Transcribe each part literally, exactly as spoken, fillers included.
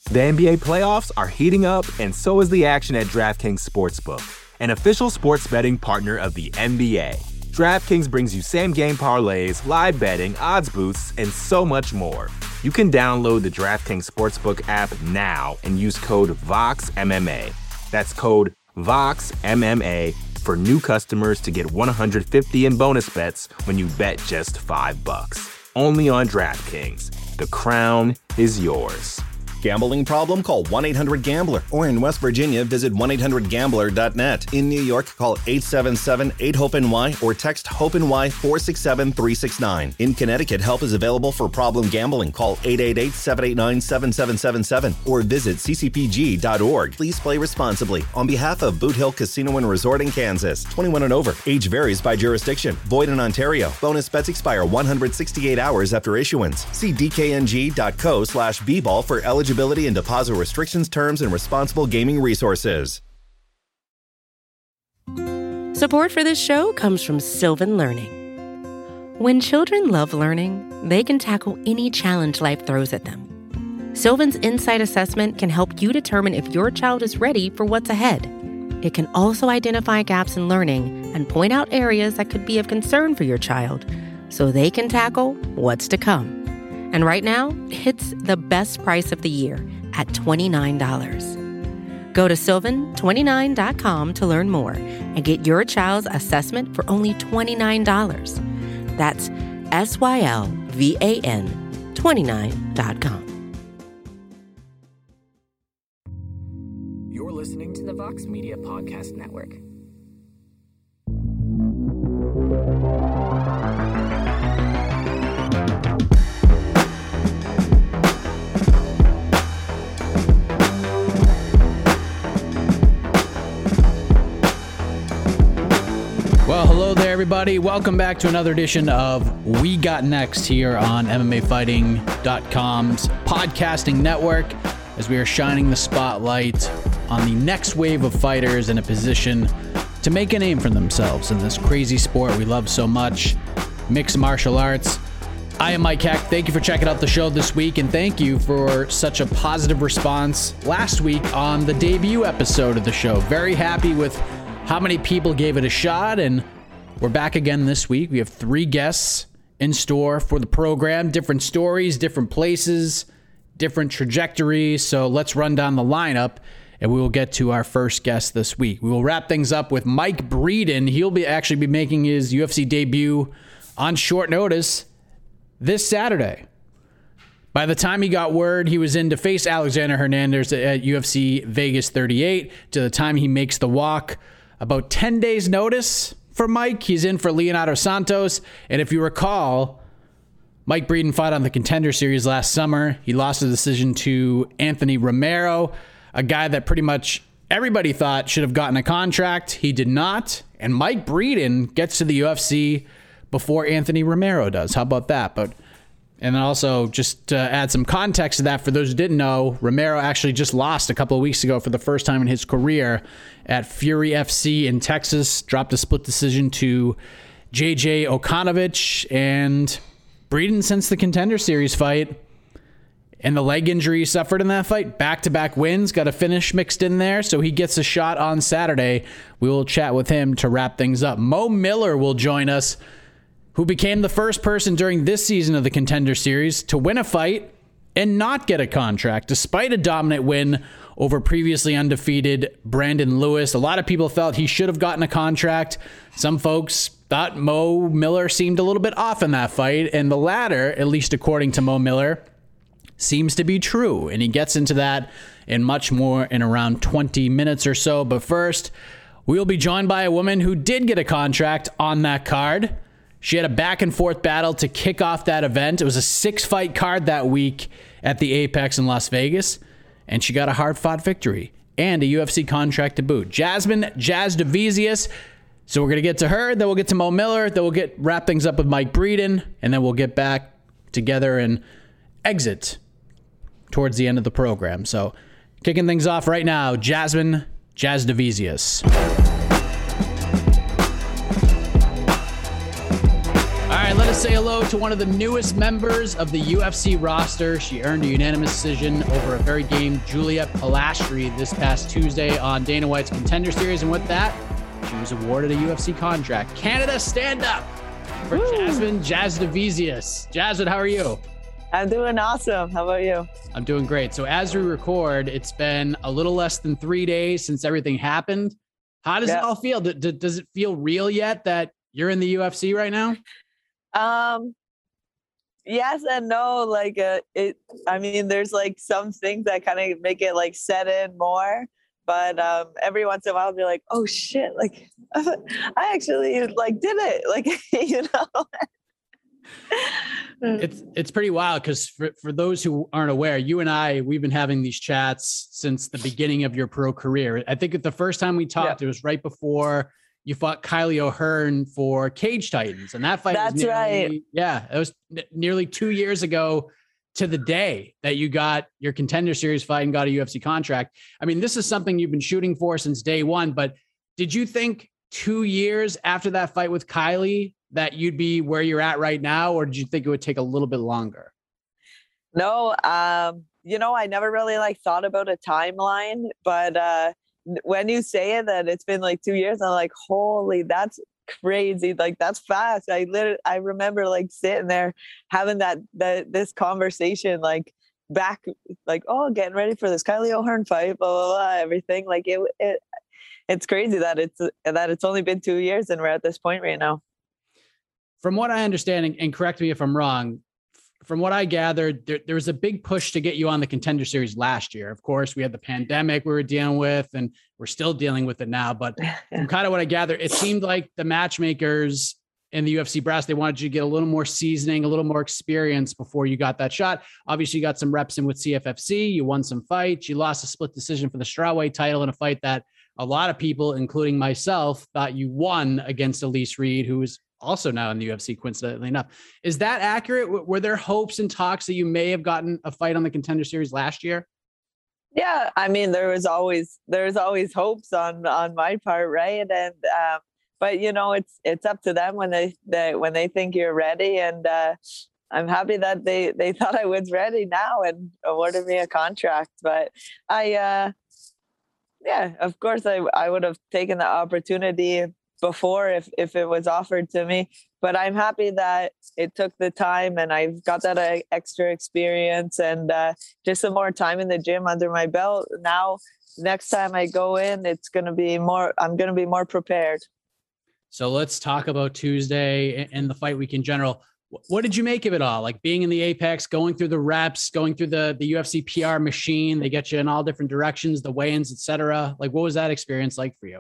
The N B A playoffs are heating up, and so is the action at DraftKings Sportsbook, an official sports betting partner of the N B A. DraftKings brings you same-game parlays, live betting, odds boosts, and so much more. You can download the DraftKings Sportsbook app now and use code VOXMMA. That's code VOXMMA for new customers to get one hundred fifty in bonus bets when you bet just five bucks. Only on DraftKings. The crown is yours. Gambling problem? Call one eight hundred gambler. Or in West Virginia, visit one eight hundred gambler dot net. In New York, call eight seven seven eight hope N Y or text HOPE-NY four six seven three six nine. In Connecticut, help is available for problem gambling. Call eight eight eight seven eight nine seven seven seven seven or visit c c p g dot org. Please play responsibly. On behalf of Boot Hill Casino and Resort in Kansas, twenty-one and over. Age varies by jurisdiction. Void in Ontario. Bonus bets expire one hundred sixty-eight hours after issuance. See d k n g dot co slash b ball for eligibility and deposit restrictions, terms, and responsible gaming resources. Support for this show comes from Sylvan Learning. When children love learning, they can tackle any challenge life throws at them. Sylvan's Insight Assessment can help you determine if your child is ready for what's ahead. It can also identify gaps in learning and point out areas that could be of concern for your child so they can tackle what's to come. And right now, it's the best price of the year at twenty-nine dollars. Go to sylvan twenty-nine dot com to learn more and get your child's assessment for only twenty-nine dollars. That's S Y L V A N twenty-nine dot com. You're listening to the Vox Media Podcast Network. Well, hello there, everybody. Welcome back to another edition of We Got Next here on M M A Fighting dot com's podcasting network, as we are shining the spotlight on the next wave of fighters in a position to make a name for themselves in this crazy sport we love so much, mixed martial arts. I am Mike Heck. Thank you for checking out the show this week, and thank you for such a positive response last week on the debut episode of the show. Very happy with how many people gave it a shot, and we're back again this week. We have three guests in store for the program, different stories, different places, different trajectories. So let's run down the lineup, and we will get to our first guest this week. We will wrap things up with Mike Breeden. He'll be actually be making his U F C debut on short notice this Saturday. By the time he got word he was in to face Alexander Hernandez at U F C Vegas thirty-eight, to the time he makes the walk, about ten days notice for Mike. He's in for Leonardo Santos. And if you recall, Mike Breeden fought on the Contender Series last summer. He lost the decision to Anthony Romero, a guy that pretty much everybody thought should have gotten a contract. He did not. And Mike Breeden gets to the U F C before Anthony Romero does. How about that? But and then also, just to add some context to that, for those who didn't know, Romero actually just lost a couple of weeks ago for the first time in his career at Fury F C in Texas. Dropped a split decision to J J Okanovich. And Breeden, since the Contender Series fight and the leg injury he suffered in that fight, back-to-back wins, got a finish mixed in there, so he gets a shot on Saturday. We will chat with him to wrap things up. Mo Miller will join us, who became the first person during this season of the Contender Series to win a fight and not get a contract, despite a dominant win over previously undefeated Brandon Lewis. A lot of people felt he should have gotten a contract. Some folks thought Mo Miller seemed a little bit off in that fight, and the latter, at least according to Mo Miller, seems to be true. And he gets into that and much more in around twenty minutes or so. But first, we will be joined by a woman who did get a contract on that card. She had a back and forth battle to kick off that event. It was a six fight card that week at the Apex in Las Vegas, and she got a hard fought victory and a U F C contract to boot. Jasmine Jasudavicius. So we're going to get to her, then we'll get to Mo Miller, then we'll get wrap things up with Mike Breeden, and then we'll get back together and exit towards the end of the program. So kicking things off right now, Jasmine Jasudavicius. All right, let us say hello to one of the newest members of the U F C roster. She earned a unanimous decision over a very game Juliet Pilastri this past Tuesday on Dana White's Contender Series. And with that, she was awarded a U F C contract. Canada, stand up for Woo. Jasmine Jasudavicius. Jasmine, how are you? I'm doing awesome. How about you? I'm doing great. So as we record, it's been a little less than three days since everything happened. How does yeah. it all feel? D- d- does it feel real yet that you're in the U F C right now? Um, yes and no. Like, uh, it, I mean, there's like some things that kind of make it like set in more, but, um, every once in a while I'll be like, oh shit. Like I actually like did it. Like, you know, it's, it's pretty wild. Cause for, for those who aren't aware, you and I, we've been having these chats since the beginning of your pro career. I think the first time we talked, yeah. it was right before you fought Kylie O'Hearn for Cage Titans, and that fight That's was nearly, right. Yeah, it was n- nearly two years ago to the day that you got your Contender Series fight and got a U F C contract. I mean, this is something you've been shooting for since day one, but did you think two years after that fight with Kylie that you'd be where you're at right now, or did you think it would take a little bit longer? No, um, you know, I never really like thought about a timeline, but uh, when you say it, that it's been like two years, I'm like, holy, that's crazy. Like, that's fast. I literally, I remember like sitting there having that, that, this conversation, like back, like, oh, getting ready for this Kylie O'Hearn fight, blah, blah, blah, everything. Like it, it, it's crazy that it's, that it's only been two years and we're at this point right now. From what I understand, and, and correct me if I'm wrong, from what I gathered, there, there was a big push to get you on the Contender Series last year. Of course, we had the pandemic we were dealing with, and we're still dealing with it now. But from kind of what I gathered, it seemed like the matchmakers in the U F C brass, they wanted you to get a little more seasoning, a little more experience before you got that shot. Obviously, you got some reps in with C F F C. You won some fights. You lost a split decision for the strawweight title in a fight that a lot of people, including myself, thought you won against Elise Reed, who was also now in the U F C, coincidentally enough. Is that accurate? Were there hopes and talks that you may have gotten a fight on the Contender Series last year? Yeah, I mean, there was always there was always hopes on on my part, right? And um, but you know, it's it's up to them when they, they when they think you're ready. And uh, I'm happy that they they thought I was ready now and awarded me a contract. But I, uh, yeah, of course, I I would have taken the opportunity before if if it was offered to me, but I'm happy that it took the time and I've got that uh, extra experience and uh, just some more time in the gym under my belt. Now, next time I go in, it's going to be more, I'm going to be more prepared. So let's talk about Tuesday and the fight week in general. What did you make of it all? Like being in the Apex, going through the reps, going through the, the U F C P R machine, they get you in all different directions, the weigh-ins, et cetera. Like, what was that experience like for you?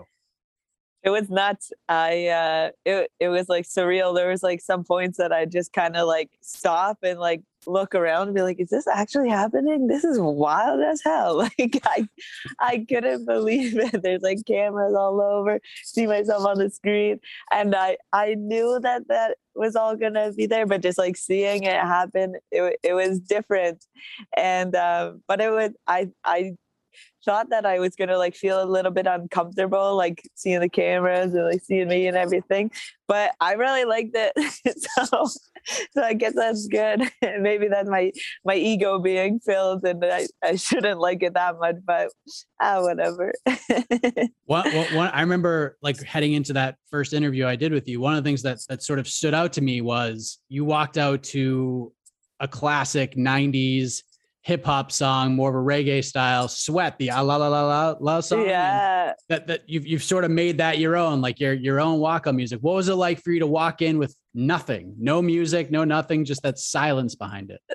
It was nuts. I, uh, it, it was like surreal. There was like some points that I just kind of like stop and like look around and be like, is this actually happening? This is wild as hell. Like I, I couldn't believe it. There's like cameras all over, see myself on the screen. And I, I knew that that was all going to be there, but just like seeing it happen, it, it was different. And, um, but it was, I, I, thought that I was gonna like feel a little bit uncomfortable, like seeing the cameras and like seeing me and everything. But I really liked it, so so I guess that's good. Maybe that's my my ego being filled, and I, I shouldn't like it that much. But ah, whatever. What, what, what I remember, like heading into that first interview I did with you, one of the things that that sort of stood out to me was you walked out to a classic nineties hip hop song, more of a reggae style, Sweat, the la la la la la song. Yeah. That that you've you've sort of made that your own, like your your own walk on music. What was it like for you to walk in with nothing, no music, no nothing, just that silence behind it?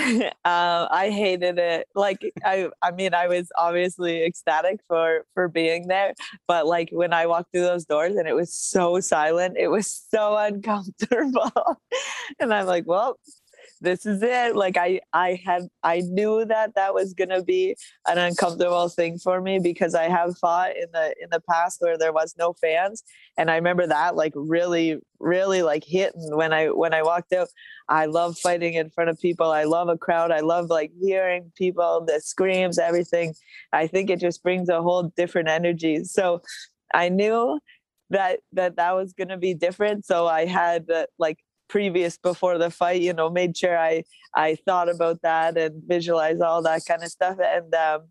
uh, I hated it. Like I, I mean, I was obviously ecstatic for for being there, but like when I walked through those doors and it was so silent, it was so uncomfortable, and I'm like, well, this is it. Like I, I had, I knew that that was going to be an uncomfortable thing for me because I have fought in the, in the past where there was no fans. And I remember that like really, really like hitting when I, when I walked out. I love fighting in front of people. I love a crowd. I love like hearing people, the screams, everything. I think it just brings a whole different energy. So I knew that, that that was going to be different. So I had uh, like previous before the fight, you know, made sure I, I thought about that and visualized all that kind of stuff. And um,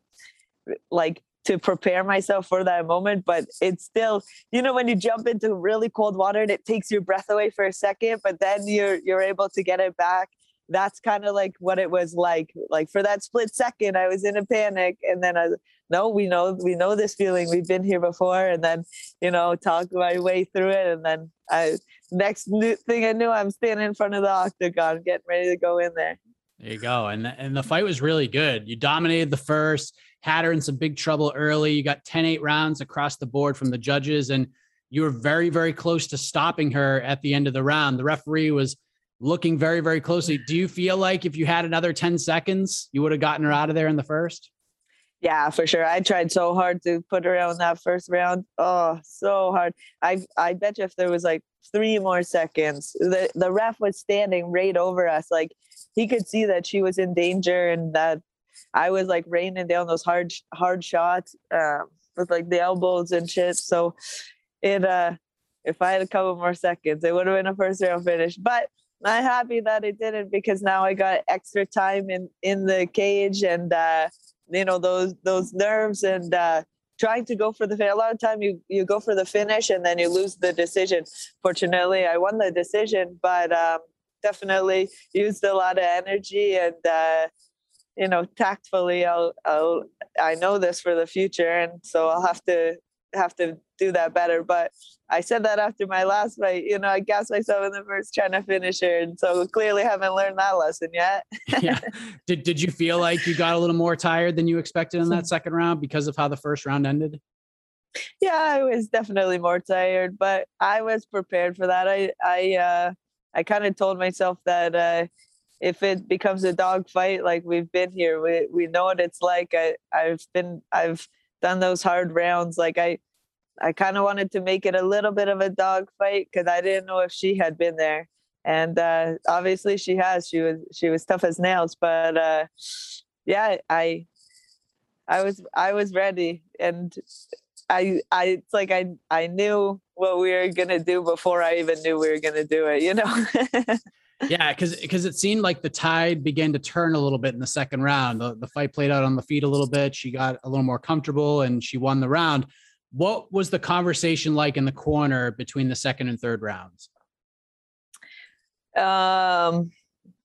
like to prepare myself for that moment. But it's still, you know, when you jump into really cold water and it takes your breath away for a second, but then you're, you're able to get it back. That's kind of like what it was like, like for that split second, I was in a panic. And then I, no, we know, we know this feeling. We've been here before. And then, you know, talk my way through it. And then I, next new thing I knew, I'm standing in front of the octagon, getting ready to go in there. There you go. And, and the fight was really good. You dominated the first, had her in some big trouble early. You got ten eight rounds across the board from the judges, and you were very, very close to stopping her at the end of the round. The referee was looking very, very closely. Do you feel like if you had another ten seconds, you would have gotten her out of there in the first? Yeah, for sure. I tried so hard to put her out in that first round. Oh, so hard. I I bet you if there was like three more seconds, the, the ref was standing right over us. Like he could see that she was in danger and that I was like raining down those hard, hard shots um, with like the elbows and shit. So it, uh, if I had a couple more seconds, it would have been a first round finish, but I'm happy that it didn't, because now I got extra time in, in the cage and, uh, you know, those, those nerves and, uh, trying to go for the finish. A lot of time you, you go for the finish and then you lose the decision. Fortunately, I won the decision, but, um, definitely used a lot of energy and, uh, you know, tactfully, I'll, I'll, I know this for the future. And so I'll have to, have to do that better. But I said that after my last fight, you know, I gassed myself in the first trying to finish her. And so clearly haven't learned that lesson yet. Yeah. Did, did you feel like you got a little more tired than you expected in that second round because of how the first round ended? Yeah, I was definitely more tired, but I was prepared for that. I, I, uh, I kind of told myself that, uh, if it becomes a dog fight, like we've been here, we, we know what it's like. I, I've been, I've done those hard rounds. Like I, I kind of wanted to make it a little bit of a dog fight because I didn't know if she had been there. And uh, obviously she has, she was, she was tough as nails, but uh, yeah, I, I was, I was ready. And I, I, it's like, I, I knew what we were going to do before I even knew we were going to do it, you know? Yeah, because because it seemed like the tide began to turn a little bit in the second round. The, the fight played out on the feet a little bit. She got a little more comfortable and she won the round. What was the conversation like in the corner between the second and third rounds? Um,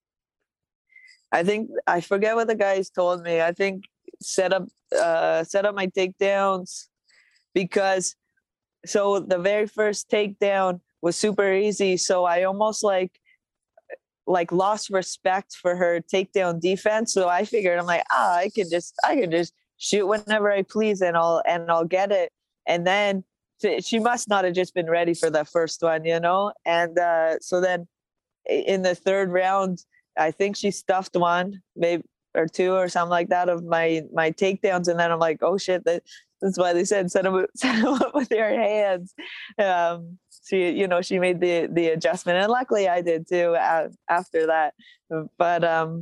I think I forget what the guys told me. I think set up uh, set up my takedowns because so the very first takedown was super easy. So I almost like. like lost respect for her takedown defense. So I figured I'm like, ah, I could just, I could just shoot whenever I please and I'll, and I'll get it. And then she must not have just been ready for the first one, you know? And uh, so then in the third round, I think she stuffed one, maybe or two or something like that of my, my takedowns. And then I'm like, oh shit, that, that's why they said set them, set them up with your hands. Um, she, you know, she made the, the adjustment and luckily I did too uh, after that. But um,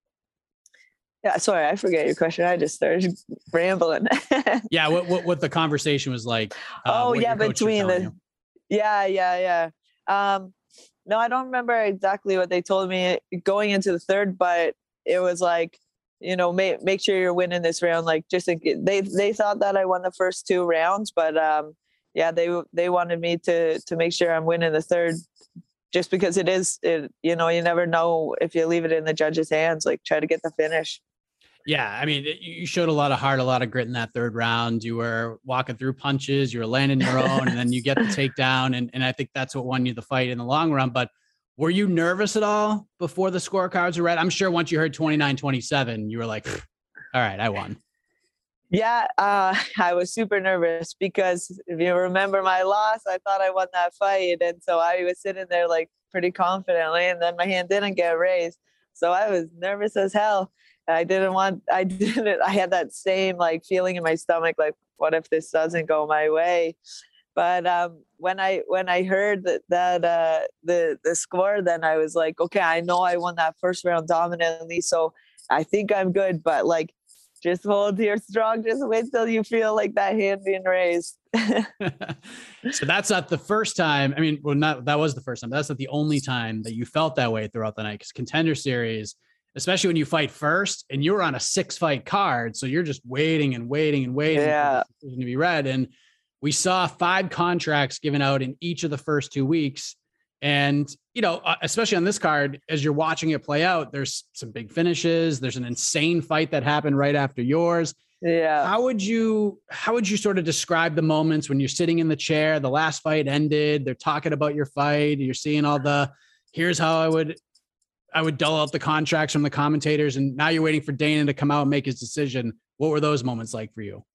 yeah, sorry, I forget your question. I just started rambling. Yeah. What, what, what the conversation was like. Uh, oh yeah. Between the, you. yeah, yeah, yeah. Um, no, I don't remember exactly what they told me going into the third, but it was like, you know, make, make sure you're winning this round. Like just think they, they thought that I won the first two rounds, but um, yeah, they, they wanted me to, to make sure I'm winning the third just because it is, it, you know, you never know if you leave it in the judge's hands, like try to get the finish. Yeah. I mean, you showed a lot of heart, a lot of grit in that third round. You were walking through punches, you were landing your own, and then you get the takedown. And, and I think that's what won you the fight in the long run. But were you nervous at all before the scorecards were read? I'm sure once you heard twenty-nine twenty-seven, you were like, all right, I won. Yeah, uh, I was super nervous because if you remember my loss, I thought I won that fight. And so I was sitting there like pretty confidently and then my hand didn't get raised. So I was nervous as hell. I didn't want, I didn't, I had that same like feeling in my stomach, like, what if this doesn't go my way? But um, when I when I heard that, that uh, the the score, then I was like, okay, I know I won that first round dominantly, so I think I'm good. But like just hold your strong. Just wait till you feel like that hand being raised. So that's not the first time. I mean, well, not that was the first time. But that's not the only time that you felt that way throughout the night. Because Contender Series, especially when you fight first, and you're on a six fight card, so you're just waiting and waiting and waiting yeah. for the decision to be read. And we saw five contracts given out in each of the first two weeks. And, you know, especially on this card, as you're watching it play out, there's some big finishes. There's an insane fight that happened right after yours. Yeah. How would you, how would you sort of describe the moments when you're sitting in the chair, the last fight ended, they're talking about your fight, you're seeing all the, here's how I would, I would dull out the contracts from the commentators. And now you're waiting for Dana to come out and make his decision. What were those moments like for you?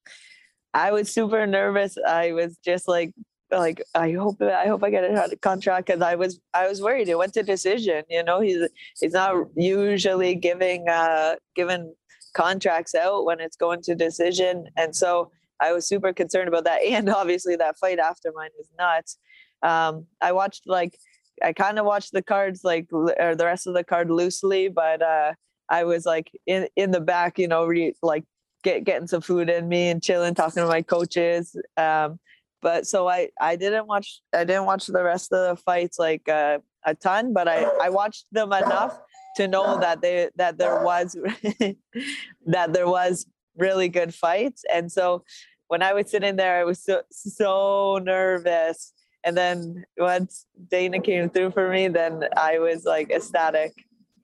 I was super nervous. I was just like, like, I hope, I hope I get a contract. Cause I was, I was worried. It went to decision, you know, he's, he's not usually giving, uh, giving contracts out when it's going to decision. And so I was super concerned about that. And obviously that fight after mine was nuts. Um, I watched like, I kind of watched the cards, like, or the rest of the card loosely, but, uh, I was like in, in the back, you know, re, like get, getting some food in me and chilling, talking to my coaches. Um, But so I, I didn't watch, I didn't watch the rest of the fights like uh, a ton, but I, I watched them enough to know that they, that there was, that there was really good fights. And so when I was sitting there, I was so, so nervous. And then once Dana came through for me, then I was like ecstatic.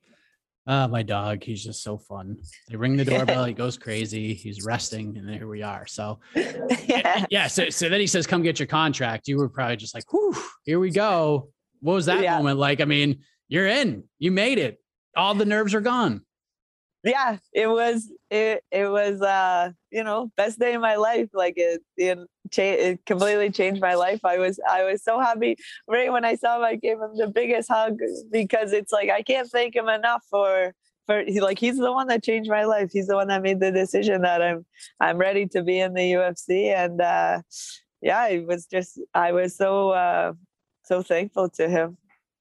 Uh, my dog, he's just so fun. They ring the doorbell, he goes crazy, he's resting, and here we are. So yeah, yeah. So, so then he says, come get your contract. You were probably just like, whew, here we go. What was that yeah. moment like? I mean, you're in, you made it. All the nerves are gone. Yeah, it was, it, it was, uh, you know, best day of my life. Like it, it, cha- it completely changed my life. I was, I was so happy right when I saw him. I gave him the biggest hug because it's like, I can't thank him enough for, for he, like, he's the one that changed my life. He's the one that made the decision that I'm, I'm ready to be in the U F C. And, uh, yeah, it was just, I was so, uh, so thankful to him.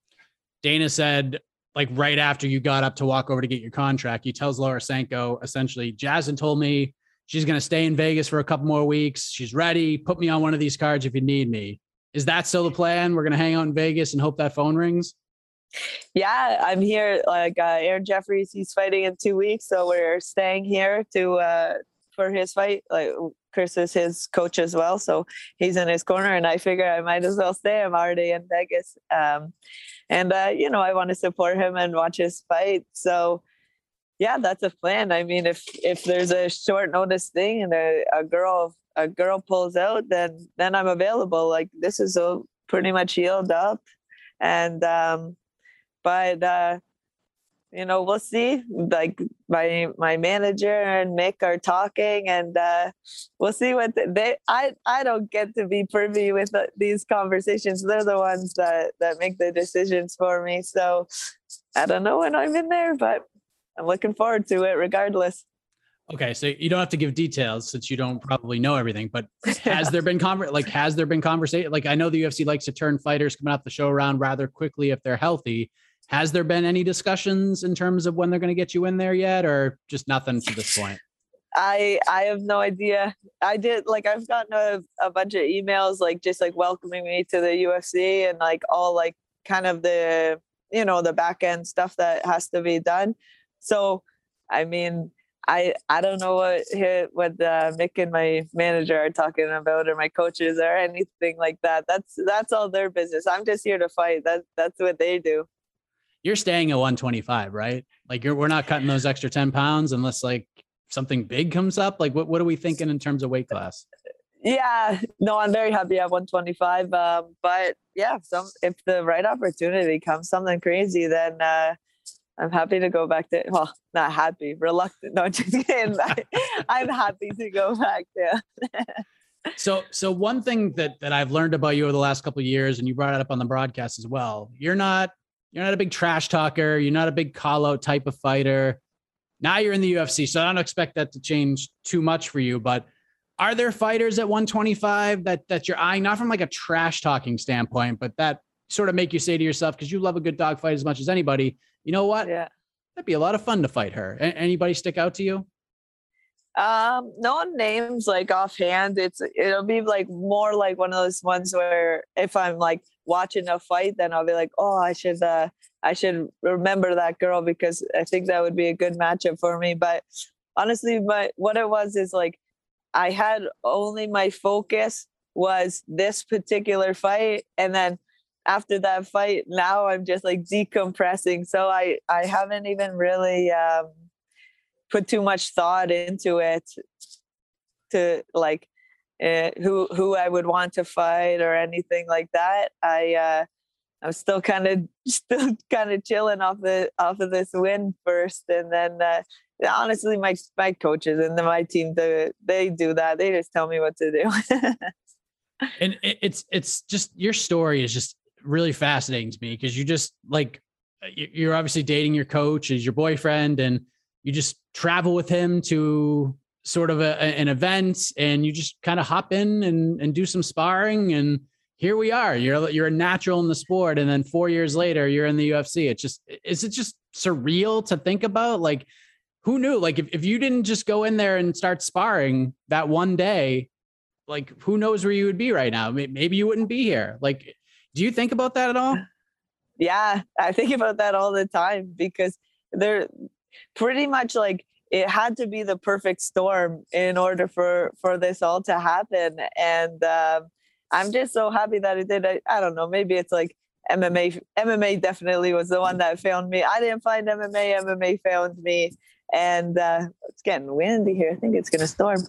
Dana said, like right after you got up to walk over to get your contract, he tells Laura Sanko, essentially, Jasmine told me she's going to stay in Vegas for a couple more weeks. She's ready. Put me on one of these cards if you need me. Is that still the plan? We're going to hang out in Vegas and hope that phone rings? Yeah, I'm here. Like uh, Aaron Jeffries, he's fighting in two weeks. So we're staying here to uh, for his fight. Like Chris is his coach as well. So he's in his corner and I figure I might as well stay. I'm already in Vegas. Um, And, uh, you know, I want to support him and watch his fight. So, yeah, that's a plan. I mean, if if there's a short notice thing and a, a girl a girl pulls out, then then I'm available. Like this is a pretty much healed up. And um, but, uh, you know, we'll see. Like my my manager and Mick are talking and uh, we'll see what the, they I I don't get to be privy with the, these conversations. They're the ones that that make the decisions for me. So I don't know when I'm in there, but I'm looking forward to it regardless. Okay, so you don't have to give details since you don't probably know everything, but has there been conver- like has there been conversation? Like I know the U F C likes to turn fighters coming off the show around rather quickly if they're healthy. Has there been any discussions in terms of when they're going to get you in there yet, or just nothing to this point? I I have no idea. I did like I've gotten a, a bunch of emails like just like welcoming me to the U F C and like all like kind of the you know the back end stuff that has to be done. So I mean I I don't know what what uh, Mick and my manager are talking about or my coaches or anything like that. That's that's all their business. I'm just here to fight. That that's what they do. You're staying at one twenty-five, right? Like you're, we're not cutting those extra ten pounds unless like something big comes up. Like what, what are we thinking in terms of weight class? Yeah, no, I'm very happy at one twenty-five. Um, but yeah, some, if the right opportunity comes, something crazy, then uh, I'm happy to go back to, well, not happy, reluctant. No, just kidding. I'm happy to go back there. So, so one thing that, that I've learned about you over the last couple of years, and you brought it up on the broadcast as well, you're not, You're not a big trash talker. You're not a big call out type of fighter. Now you're in the U F C, so I don't expect that to change too much for you. But are there fighters at one twenty-five that that you're eyeing, not from like a trash talking standpoint, but that sort of make you say to yourself, because you love a good dog fight as much as anybody, you know what? Yeah, that'd be a lot of fun to fight her. A- anybody stick out to you? Um, no names like offhand. It's it'll be like more like one of those ones where if I'm like watching a fight, then I'll be like, oh, I should uh, I should remember that girl because I think that would be a good matchup for me. But honestly, my what it was is like I had only my focus was this particular fight, and then after that fight, now I'm just like decompressing. So I I haven't even really um, put too much thought into it to like uh, who who I would want to fight or anything like that. I uh, I'm still kind of still kind of chilling off the off of this win first, and then uh, honestly, my my coaches and my team they they do that. They just tell me what to do. And it's it's just your story is just really fascinating to me because you just like you're obviously dating your coach as your boyfriend, and you just travel with him to sort of a, an event, and you just kind of hop in and, and do some sparring, and here we are. You're you're a natural in the sport, and then four years later, you're in the U F C. It's just is it just surreal to think about? Like, who knew? Like, if if you didn't just go in there and start sparring that one day, like, who knows where you would be right now? Maybe you wouldn't be here. Like, do you think about that at all? Yeah, I think about that all the time because they're pretty much like it had to be the perfect storm in order for, for this all to happen. And um, I'm just so happy that it did. I, I don't know, maybe it's like M M A. M M A definitely was the one that found me. I didn't find M M A. M M A found me. And uh, it's getting windy here. I think it's going to storm.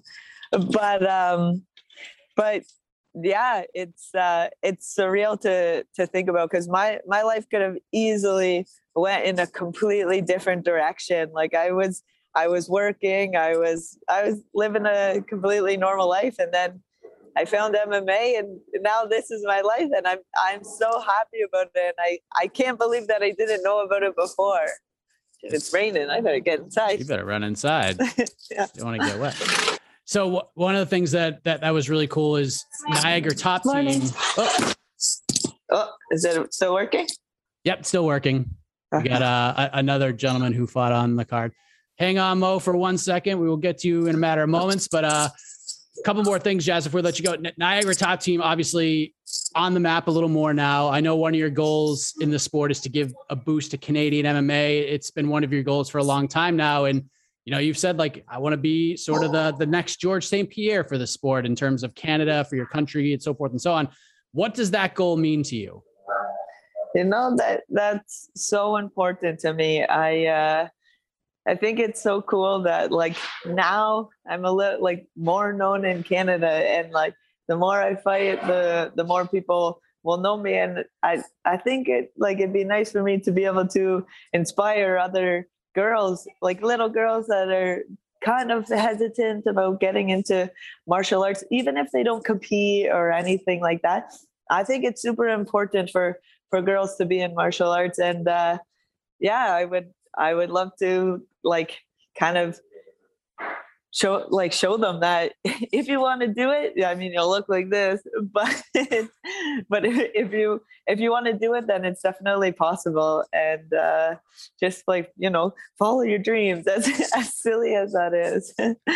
But um, But yeah, it's uh, it's surreal to to think about because my my life could have easily went in a completely different direction. Like I was I was working, I was I was living a completely normal life, and then I found M M A, and now this is my life, and I'm I'm so happy about it. And I I can't believe that I didn't know about it before. It's raining. I better get inside. You better run inside. Yeah. You don't want to get wet. So w- one of the things that, that that was really cool is Niagara Top Team. Oh. oh, is it still working? Yep, still working. We got uh, a, another gentleman who fought on the card. Hang on, Mo, for one second. We will get to you in a matter of moments. But uh, a couple more things, Jazz, before we let you go. Niagara Top Team, obviously on the map a little more now. I know one of your goals in the sport is to give a boost to Canadian M M A. It's been one of your goals for a long time now. And you know, you've said like, I want to be sort of the, the next George Saint Pierre for the sport in terms of Canada, for your country, and so forth and so on. What does that goal mean to you? You know, that that's so important to me. I, uh, I think it's so cool that like now I'm a little like more known in Canada, and like the more I fight, the, the more people will know me. And I, I think it like, it'd be nice for me to be able to inspire other girls, like little girls that are kind of hesitant about getting into martial arts, even if they don't compete or anything like that. I think it's super important for, for girls to be in martial arts. And uh, yeah, I would, I would love to like kind of show, like show them that if you want to do it, I mean, you'll look like this, but, but if you, if you want to do it, then it's definitely possible. And uh, just like, you know, follow your dreams, as, as silly as that is.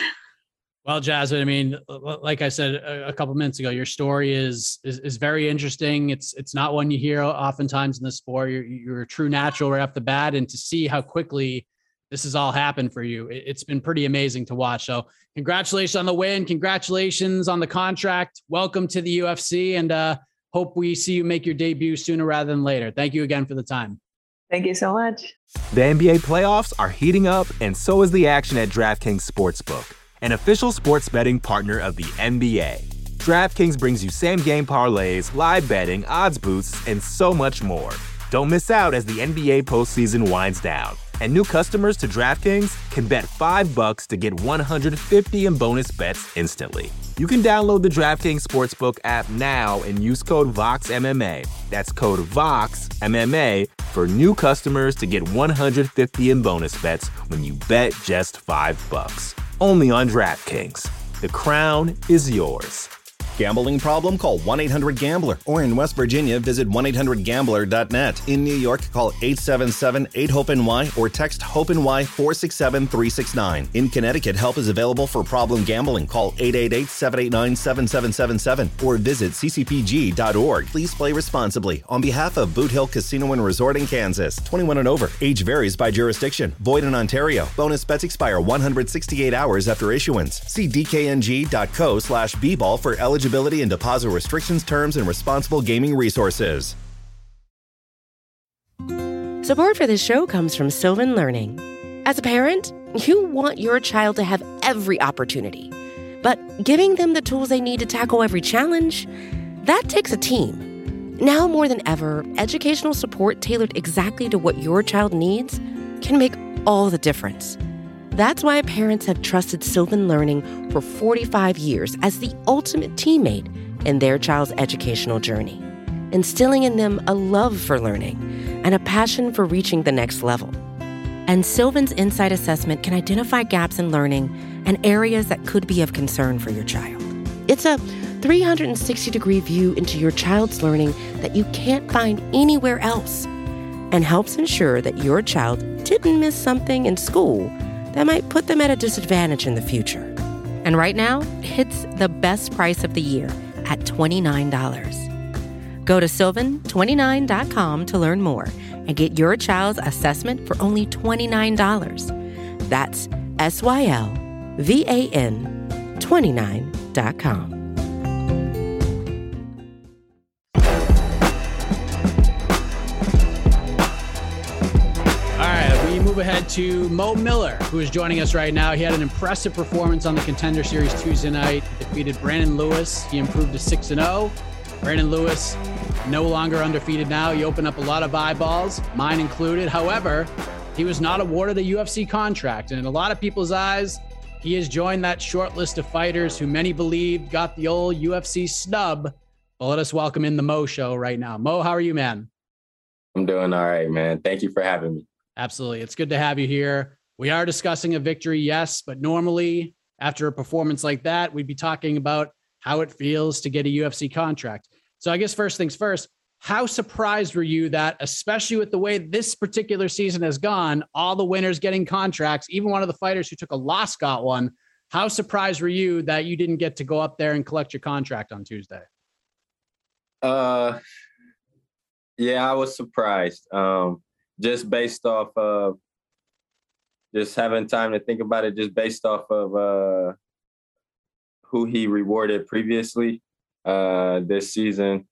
Well, Jasmine, I mean, like I said a, a couple minutes ago, your story is, is is very interesting. It's it's not one you hear oftentimes in the sport. You're, you're a true natural right off the bat, and to see how quickly this has all happened for you, it, it's been pretty amazing to watch. So congratulations on the win. Congratulations on the contract. Welcome to the U F C, and uh, hope we see you make your debut sooner rather than later. Thank you again for the time. Thank you so much. The N B A playoffs are heating up, and so is the action at DraftKings Sportsbook, an official sports betting partner of the N B A. DraftKings brings you same-game parlays, live betting, odds boosts, and so much more. Don't miss out as the N B A postseason winds down. And new customers to DraftKings can bet five bucks to get one hundred fifty in bonus bets instantly. You can download the DraftKings Sportsbook app now and use code VOXMMA. That's code VOXMMA for new customers to get one hundred fifty in bonus bets when you bet just five bucks. Only on DraftKings. The crown is yours. Gambling problem? Call one eight hundred gambler. Or in West Virginia, visit one eight hundred gambler dot net. In New York, call eight seven seven, eight, hope N Y or text HOPE-NY four six seven, three six nine. In Connecticut, help is available for problem gambling. Call eight eight eight, seven eight nine, seven seven seven seven or visit c c p g dot org. Please play responsibly. On behalf of Boot Hill Casino and Resort in Kansas, twenty-one and over. Age varies by jurisdiction. Void in Ontario. Bonus bets expire one hundred sixty-eight hours after issuance. See d k n g dot co slash b ball for eligibility and deposit restrictions, terms, and responsible gaming resources. Support for this show comes from Sylvan Learning. As a parent, you want your child to have every opportunity, but giving them the tools they need to tackle every challenge, that takes a team. Now more than ever, educational support tailored exactly to what your child needs can make all the difference. That's why parents have trusted Sylvan Learning for forty-five years as the ultimate teammate in their child's educational journey, instilling in them a love for learning and a passion for reaching the next level. And Sylvan's Insight Assessment can identify gaps in learning and areas that could be of concern for your child. It's a three hundred sixty degree view into your child's learning that you can't find anywhere else, and helps ensure that your child didn't miss something in school that might put them at a disadvantage in the future. And right now, it's the best price of the year at twenty-nine dollars. Go to sylvan twenty-nine dot com to learn more and get your child's assessment for only twenty-nine dollars. That's S Y L V A N twenty-nine dot com. Move ahead to Mo Miller, who is joining us right now. He had an impressive performance on the Contender Series Tuesday night. Defeated Brandon Lewis. He improved to six and oh. Brandon Lewis no longer undefeated now. He opened up a lot of eyeballs, mine included. However, he was not awarded a U F C contract. And in a lot of people's eyes, he has joined that short list of fighters who many believed got the old U F C snub. Well, let us welcome in the Mo Show right now. Mo, how are you, man? I'm doing all right, man. Thank you for having me. Absolutely. It's good to have you here. We are discussing a victory, yes, but normally after a performance like that, we'd be talking about how it feels to get a U F C contract. So I guess first things first, how surprised were you that, especially with the way this particular season has gone, all the winners getting contracts, even one of the fighters who took a loss got one. How surprised were you that you didn't get to go up there and collect your contract on Tuesday? Uh, yeah, I was surprised. Um, Just based off of just having time to think about it, just based off of uh, who he rewarded previously uh, this season.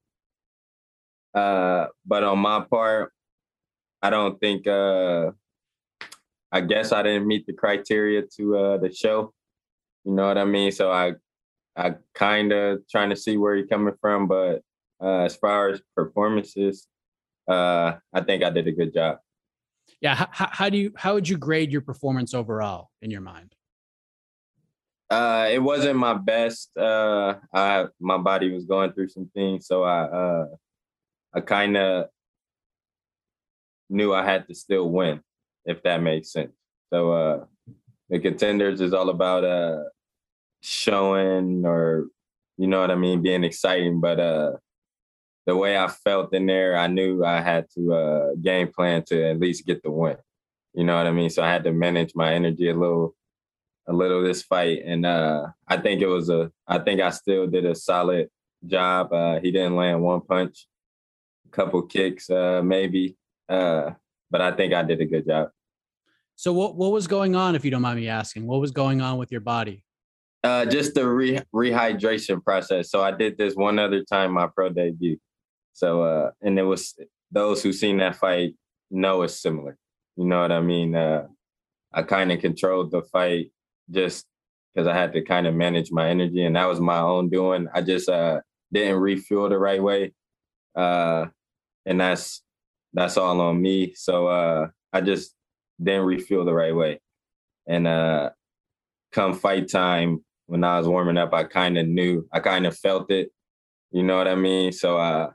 Uh, but on my part, I don't think, uh, I guess I didn't meet the criteria to uh, the show. You know what I mean? So I, I kind of trying to see where he's coming from. But uh, as far as performances, Uh, I think I did a good job. Yeah. How, how do you, how would you grade your performance overall in your mind? Uh, it wasn't my best. Uh, I, my body was going through some things. So I, uh, I kind of knew I had to still win, if that makes sense. So uh, the Contenders is all about uh, showing or, you know what I mean, being exciting. But uh, the way I felt in there, I knew I had to uh, game plan to at least get the win. You know what I mean? So I had to manage my energy a little, a little this fight. And uh, I think it was a, I think I still did a solid job. Uh, he didn't land one punch, a couple kicks, uh, maybe. Uh, but I think I did a good job. So what, what was going on, if you don't mind me asking? What was going on with your body? Uh, just the re- rehydration process. So I did this one other time, my pro debut. So, uh, and it was, those who seen that fight know it's similar. You know what I mean? Uh, I kind of controlled the fight just because I had to kind of manage my energy, and that was my own doing. I just uh, didn't refuel the right way. Uh, and that's, that's all on me. So uh, I just didn't refuel the right way. And uh, come fight time, when I was warming up, I kind of knew, I kind of felt it. You know what I mean? So uh,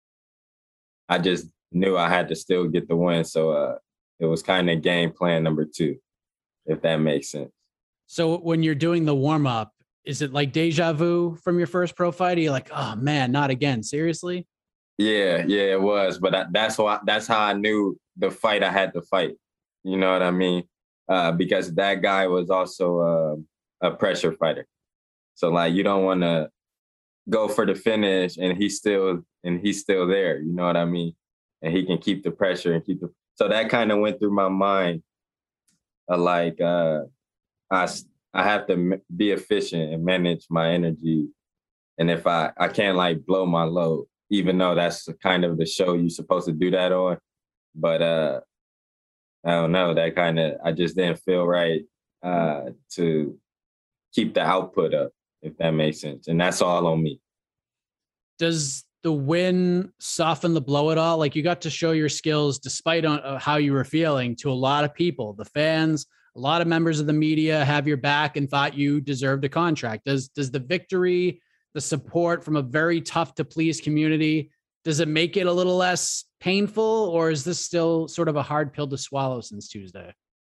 I just knew I had to still get the win. So uh, it was kind of game plan number two, if that makes sense. So when you're doing the warm up, is it like deja vu from your first pro fight? Are you like, oh man, not again? Seriously? Yeah, yeah, it was. But I, that's why that's how I knew the fight I had to fight. You know what I mean? Uh, because that guy was also uh, a pressure fighter. So like, you don't want to go for the finish and he's still and he's still there. You know what I mean? And he can keep the pressure and keep the. So that kind of went through my mind. Uh, like uh, I I have to m- be efficient and manage my energy, and if I I can't like blow my load, even though that's kind of the show you're supposed to do that on. But uh, I don't know. That kind of I just didn't feel right uh, to keep the output up, if that makes sense. And that's all on me. Does the win soften the blow at all? Like, you got to show your skills despite on, uh, how you were feeling to a lot of people, the fans, a lot of members of the media have your back and thought you deserved a contract. Does, does the victory, the support from a very tough to please community, does it make it a little less painful, or is this still sort of a hard pill to swallow since Tuesday?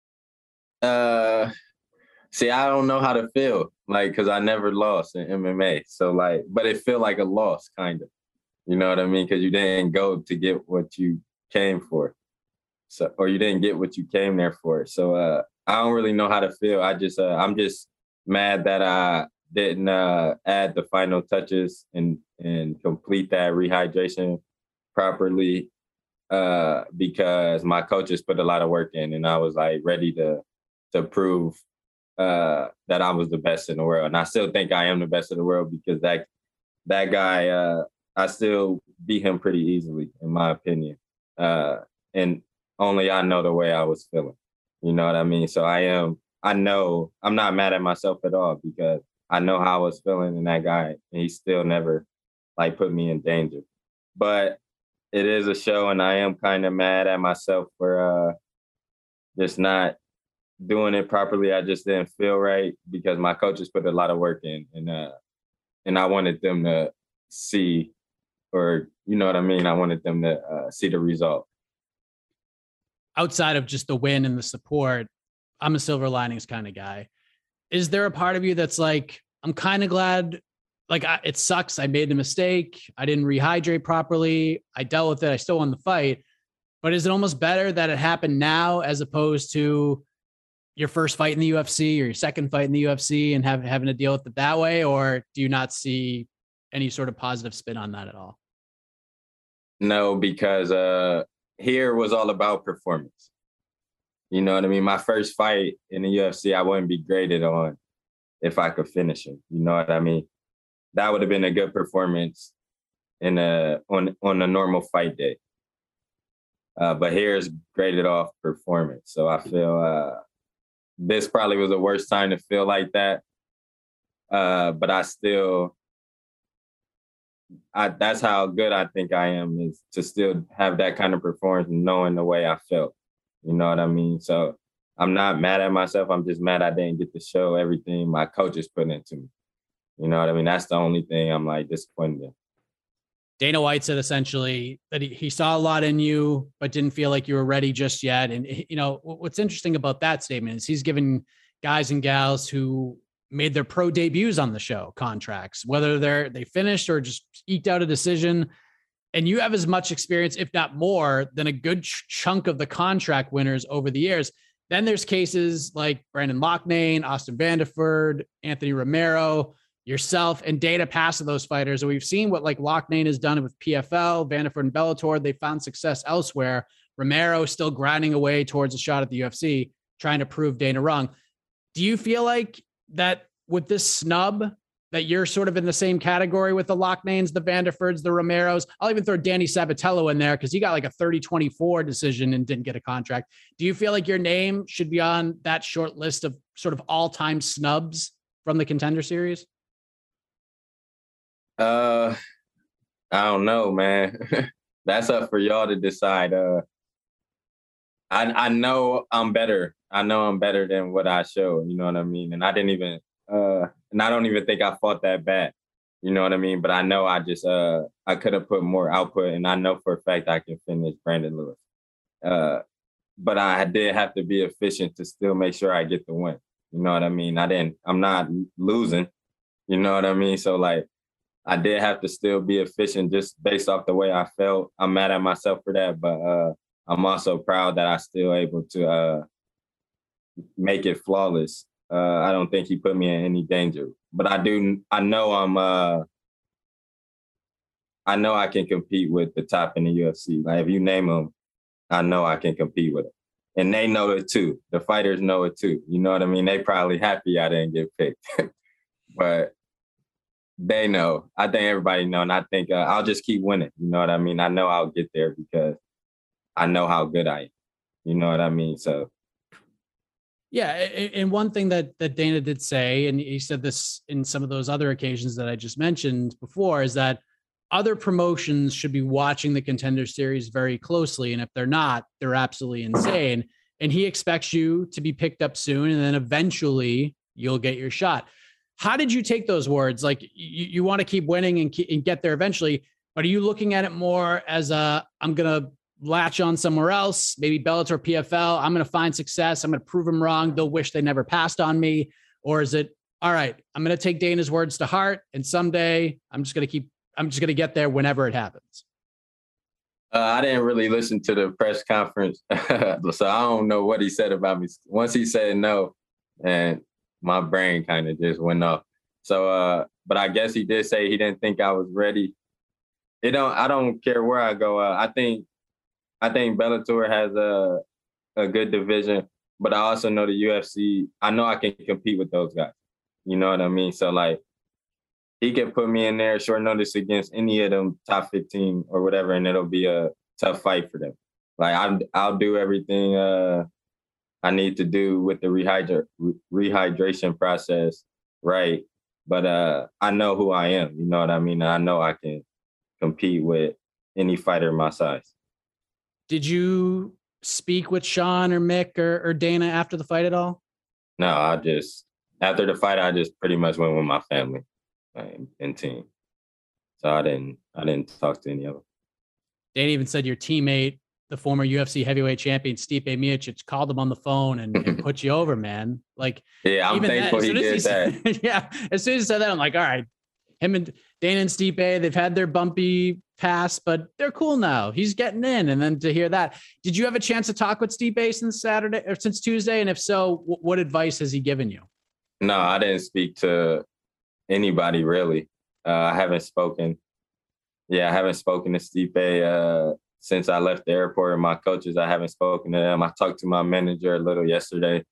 Uh, See, I don't know how to feel, like, because I never lost in M M A. So, like, but it feel like a loss, kind of. You know what I mean? Because you didn't go to get what you came for. So, or you didn't get what you came there for. So, uh, I don't really know how to feel. I just, uh, I'm just mad that I didn't uh, add the final touches and and complete that rehydration properly uh, because my coaches put a lot of work in, and I was like ready to to prove uh that I was the best in the world. And I still think I am the best in the world because that that guy uh I still beat him pretty easily, in my opinion. Uh and only I know the way I was feeling. You know what I mean? So I am I know I'm not mad at myself at all because I know how I was feeling in that guy, and he still never like put me in danger. But it is a show, and I am kind of mad at myself for uh just not doing it properly. I just didn't feel right because my coaches put a lot of work in, and uh, and I wanted them to see, or you know what I mean. I wanted them to uh, see the result. Outside of just the win and the support, I'm a silver linings kind of guy. Is there a part of you that's like, I'm kind of glad, like I, it sucks, I made the mistake, I didn't rehydrate properly, I dealt with it, I still won the fight, but is it almost better that it happened now as opposed to your first fight in the U F C or your second fight in the U F C and have, having to deal with it that way? Or do you not see any sort of positive spin on that at all? No, because uh, here was all about performance. You know what I mean? My first fight in the U F C, I wouldn't be graded on if I could finish him. You know what I mean? That would have been a good performance in a on on a normal fight day. Uh, but here's graded off performance. So I feel uh, this probably was the worst time to feel like that. Uh, but I still, I, that's how good I think I am, is to still have that kind of performance knowing the way I felt. You know what I mean? So I'm not mad at myself. I'm just mad I didn't get to show everything my coaches put into me. You know what I mean? That's the only thing I'm like disappointed in. Dana White said essentially that he, he saw a lot in you, but didn't feel like you were ready just yet. And, you know, what's interesting about that statement is he's given guys and gals who made their pro debuts on the show contracts, whether they're, they finished or just eked out a decision. And you have as much experience, if not more, than a good ch- chunk of the contract winners over the years. Then there's cases like Brandon Loughnane, Austin Vanderford, Anthony Romero, yourself, and Dana passed to those fighters. And we've seen what like Loughnane has done with P F L, Vanderford and Bellator. They found success elsewhere. Romero still grinding away towards a shot at the U F C, trying to prove Dana wrong. Do you feel like that with this snub that you're sort of in the same category with the Loughnanes, the Vanderfords, the Romeros? I'll even throw Danny Sabatello in there because he got like a thirty twenty-four decision and didn't get a contract. Do you feel like your name should be on that short list of sort of all-time snubs from the Contender Series? Uh, I don't know, man. That's up for y'all to decide. Uh, I I know I'm better. I know I'm better than what I show. You know what I mean? And I didn't even. Uh, and I don't even think I fought that bad. You know what I mean? But I know I just uh I could have put more output, and I know for a fact I can finish Brandon Lewis. Uh, but I did have to be efficient to still make sure I get the win. You know what I mean? I didn't. I'm not losing. You know what I mean? So like, I did have to still be efficient just based off the way I felt. I'm mad at myself for that, but uh, I'm also proud that I still able to uh, make it flawless. Uh, I don't think he put me in any danger, but I do. I know I'm. Uh, I know I can compete with the top in the U F C. Like if you name them, I know I can compete with it, and they know it too. The fighters know it too. You know what I mean? They probably happy I didn't get picked, but they know. I think everybody know, and I think uh, I'll just keep winning. You know what I mean? I know I'll get there because I know how good I am. You know what I mean? So. Yeah, and one thing that that Dana did say, and he said this in some of those other occasions that I just mentioned before, is that other promotions should be watching the Contender Series very closely, and if they're not, they're absolutely insane. And he expects you to be picked up soon, and then eventually you'll get your shot. How did you take those words? Like you, you want to keep winning and, keep, and get there eventually, but are you looking at it more as a, I'm going to latch on somewhere else, maybe Bellator, P F L, I'm going to find success, I'm going to prove them wrong, they'll wish they never passed on me? Or is it, all right, I'm going to take Dana's words to heart, and someday I'm just going to keep, I'm just going to get there whenever it happens? Uh, I didn't really listen to the press conference, so I don't know what he said about me. Once he said no, and my brain kind of just went off. So, uh, but I guess he did say he didn't think I was ready. It don't. I don't care where I go. Uh, I think, I think Bellator has a a good division, but I also know the U F C. I know I can compete with those guys. You know what I mean? So like, he can put me in there short notice against any of them top fifteen or whatever, and it'll be a tough fight for them. Like I'm, I'll do everything uh, I need to do with the rehydra- rehydration process, right? But uh, I know who I am. You know what I mean? I know I can compete with any fighter my size. Did you speak with Sean or Mick or, or Dana after the fight at all? No, I just, after the fight, I just pretty much went with my family and, and team. So I didn't, I didn't talk to any of them. Dana even said your teammate, the former U F C heavyweight champion, Stipe Miocic, called him on the phone and, and put you over, man. Like, yeah, I'm thankful that, he did he that. Said, yeah. As soon as he said that, I'm like, all right, him and Dana and Stipe, they've had their bumpy past, but they're cool now. He's getting in. And then to hear that, did you have a chance to talk with Stipe since Saturday or since Tuesday? And if so, w- what advice has he given you? No, I didn't speak to anybody really. Uh, I haven't spoken. Yeah, I haven't spoken to Stipe uh, since I left the airport. And my coaches, I haven't spoken to them. I talked to my manager a little yesterday,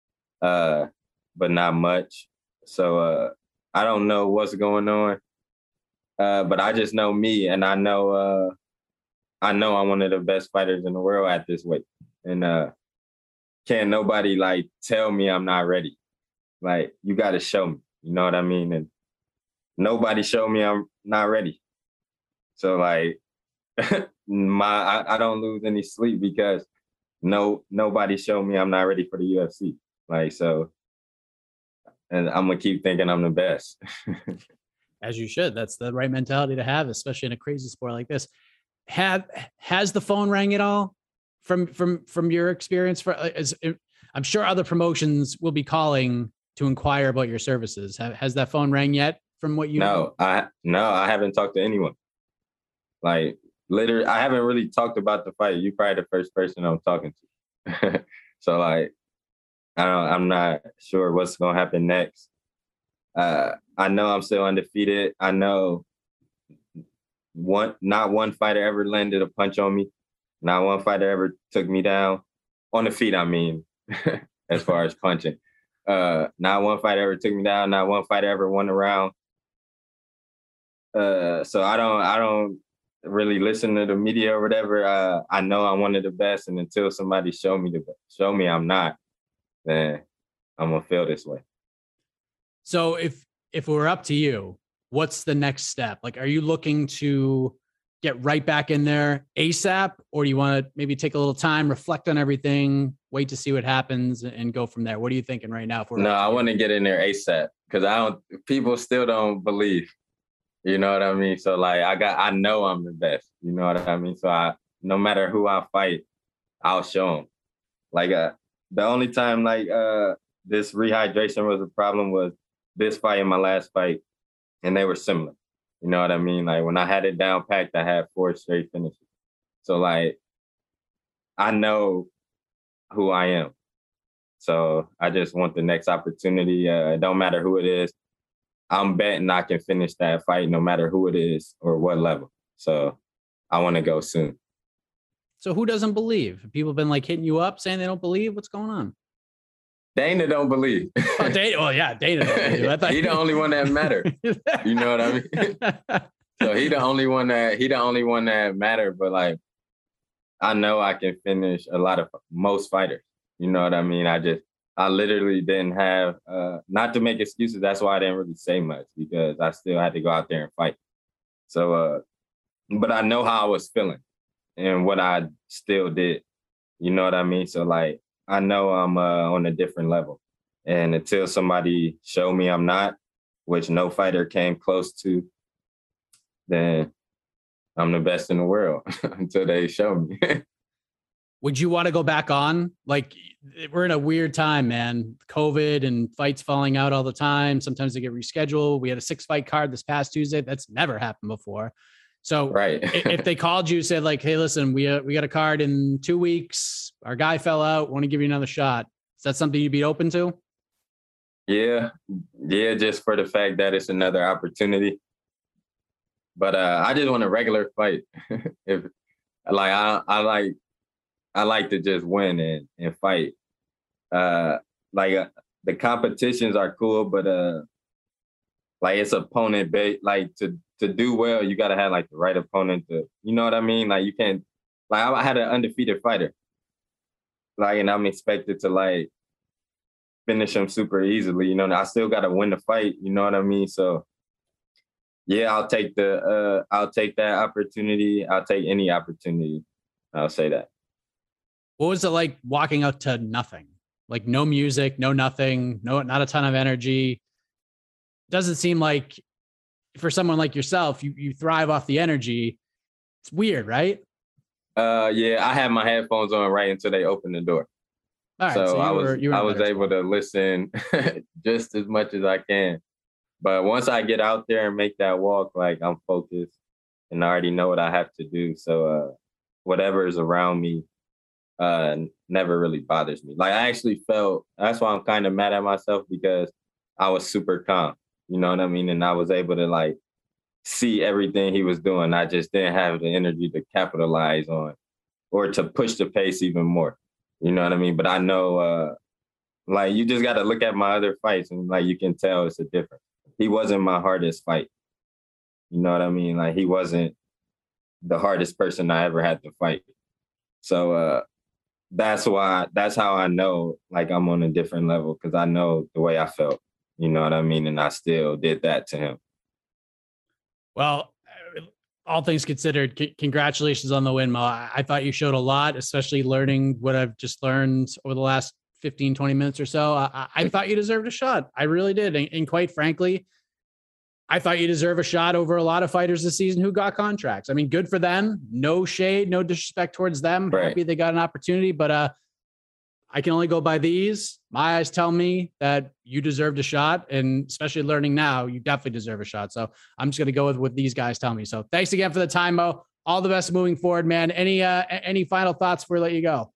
uh, but not much. So uh, I don't know what's going on. Uh, but I just know me, and I know uh, I know I'm one of the best fighters in the world at this weight. And uh, can't nobody like tell me I'm not ready. Like, you got to show me. You know what I mean? And nobody showed me I'm not ready. So like, my I, I don't lose any sleep because no nobody showed me I'm not ready for the U F C. Like, so, and I'm gonna keep thinking I'm the best. As you should. That's the right mentality to have, especially in a crazy sport like this. Have has the phone rang at all from from from your experience? For as I'm sure other promotions will be calling to inquire about your services. Have, has that phone rang yet? From what you no, know? I no, I haven't talked to anyone. Like literally, I haven't really talked about the fight. You're probably the first person I'm talking to. So like, I don't, I'm not sure what's gonna happen next. Uh, I know I'm still undefeated. I know one, not one fighter ever landed a punch on me. Not one fighter ever took me down on the feet. I mean, as far as punching, uh, not one fighter ever took me down. Not one fighter ever won a round. Uh, so I don't, I don't really listen to the media or whatever. Uh, I know I'm one of the best, and until somebody show me the show me I'm not, then I'm gonna feel this way. So if if it were up to you, what's the next step? Like, are you looking to get right back in there ASAP, or do you want to maybe take a little time, reflect on everything, wait to see what happens, and go from there? What are you thinking right now? If we're no, I want to get in there ASAP because I don't. People still don't believe. You know what I mean? So like, I got, I know I'm the best. You know what I mean? So I, no matter who I fight, I'll show them. Like uh, the only time like uh, this rehydration was a problem was this fight and my last fight, and they were similar. You know what I mean? Like when I had it down packed, I had four straight finishes. So like, I know who I am. So I just want the next opportunity. Uh, it don't matter who it is. I'm betting I can finish that fight no matter who it is or what level. So I want to go soon. So who doesn't believe? People have been like hitting you up saying they don't believe. What's going on? Dana don't believe. Oh, Dana. Well, yeah, Dana don't believe. I thought he the only one that matter. You know what I mean? So he the only one that he the only one that matter. But like, I know I can finish a lot of most fighters. You know what I mean? I just I literally didn't have uh, not to make excuses. That's why I didn't really say much, because I still had to go out there and fight. So, uh, but I know how I was feeling and what I still did. You know what I mean? So like, I know I'm uh, on a different level. And until somebody showed me I'm not, which no fighter came close to, then I'm the best in the world until they show me. Would you want to go back on? Like, we're in a weird time, man. COVID and fights falling out all the time. Sometimes they get rescheduled. We had a six fight card this past Tuesday. That's never happened before. So right. If they called you, said like, hey, listen, we, uh, we got a card in two weeks. Our guy fell out. Want to give you another shot. Is that something you'd be open to? Yeah. Yeah. Just for the fact that it's another opportunity. But uh, I just want a regular fight. if like, I, I like, I like to just win and, and fight. Uh, like uh, the competitions are cool, but uh, like it's opponent based. Like to to do well, you gotta have like the right opponent. To you know what I mean? Like you can't. Like I had an undefeated fighter. Like and I'm expected to like finish him super easily. You know, I still gotta win the fight. You know what I mean? So yeah, I'll take the uh, I'll take that opportunity. I'll take any opportunity. I'll say that. What was it like walking out to nothing? Like no music, no nothing, no, not a ton of energy. Doesn't seem like for someone like yourself, you, you thrive off the energy. It's weird, right? Uh, yeah, I had my headphones on right until they opened the door. All right, so, so I was, were, you were I was able to listen just as much as I can. But once I get out there and make that walk, like I'm focused and I already know what I have to do. So uh, whatever is around me, Uh, never really bothers me. Like I actually felt, that's why I'm kind of mad at myself, because I was super calm, you know what I mean? And I was able to like see everything he was doing. I just didn't have the energy to capitalize on or to push the pace even more, you know what I mean? But I know, uh, like you just got to look at my other fights and like you can tell it's a difference. He wasn't my hardest fight, you know what I mean? Like he wasn't the hardest person I ever had to fight. So, uh, That's why, that's how I know, like, I'm on a different level, because I know the way I felt, you know what I mean? And I still did that to him. Well, all things considered, c- congratulations on the win, Mo. I-, I thought you showed a lot, especially learning what I've just learned over the last fifteen, twenty minutes or so. I, I thought you deserved a shot. I really did. And, and quite frankly, I thought you deserve a shot over a lot of fighters this season who got contracts. I mean, good for them. No shade, no disrespect towards them. Right. Happy they got an opportunity, but uh, I can only go by these. My eyes tell me that you deserved a shot, and especially learning now, you definitely deserve a shot. So I'm just going to go with what these guys tell me. So thanks again for the time, Mo. All the best moving forward, man. Any uh, any final thoughts before we let you go?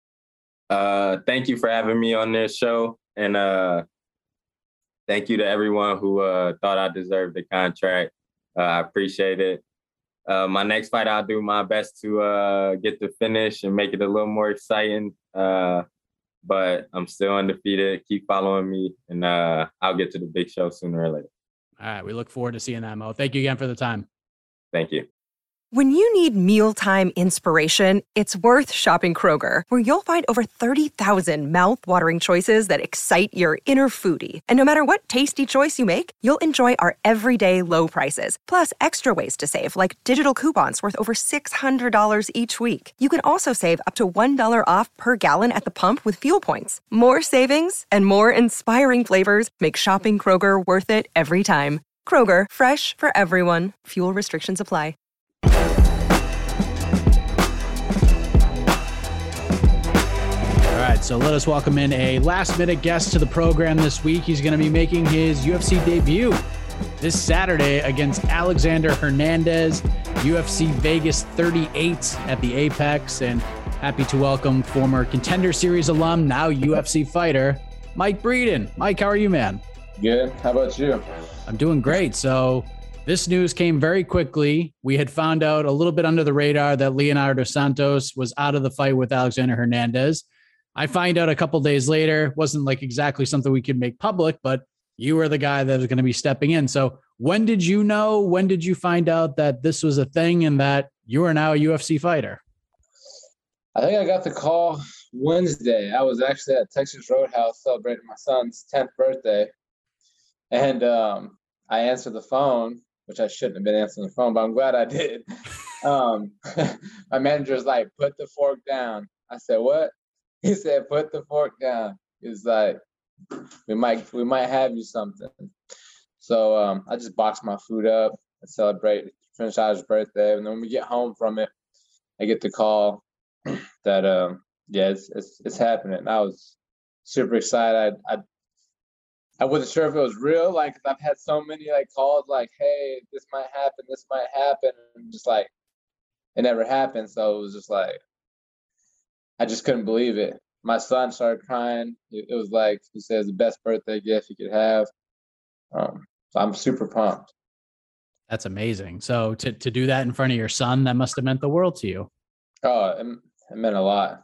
Uh, thank you for having me on this show. And uh, thank you to everyone who uh, thought I deserved the contract. Uh, I appreciate it. Uh, my next fight, I'll do my best to uh, get the finish and make it a little more exciting. Uh, but I'm still undefeated. Keep following me, and uh, I'll get to the big show sooner or later. All right. We look forward to seeing that, Mo. Thank you again for the time. Thank you. When you need mealtime inspiration, it's worth shopping Kroger, where you'll find over thirty thousand mouthwatering choices that excite your inner foodie. And no matter what tasty choice you make, you'll enjoy our everyday low prices, plus extra ways to save, like digital coupons worth over six hundred dollars each week. You can also save up to one dollar off per gallon at the pump with fuel points. More savings and more inspiring flavors make shopping Kroger worth it every time. Kroger, fresh for everyone. Fuel restrictions apply. All right, right, so let us welcome in a last-minute guest to the program this week. He's going to be making his U F C debut this Saturday against Alexander Hernandez, U F C Vegas thirty-eight at the Apex. And happy to welcome former Contender Series alum, now U F C fighter, Mike Breeden. Mike, how are you, man? Good. How about you? I'm doing great. So this news came very quickly. We had found out a little bit under the radar that Leonardo Santos was out of the fight with Alexander Hernandez. I find out a couple days later, wasn't like exactly something we could make public, but you were the guy that was going to be stepping in. So when did you know, when did you find out that this was a thing and that you are now a U F C fighter? I think I got the call Wednesday. I was actually at Texas Roadhouse celebrating my son's tenth birthday. And um, I answered the phone, which I shouldn't have been answering the phone, but I'm glad I did. Um, my manager's like, put the fork down. I said, what? He said, put the fork down. He was like, we might we might have you something. So um, I just boxed my food up and celebrate Franchise's birthday. And then when we get home from it, I get the call that, um, yeah, it's, it's, it's happening. And I was super excited. I, I I wasn't sure if it was real, like, cause I've had so many like calls like, hey, this might happen, this might happen. And just like, it never happened. So it was just like, I just couldn't believe it. My son started crying. It, it was like, he says the best birthday gift he could have. Um, so I'm super pumped. That's amazing. So to, to do that in front of your son, that must've meant the world to you. Oh, it, it meant a lot.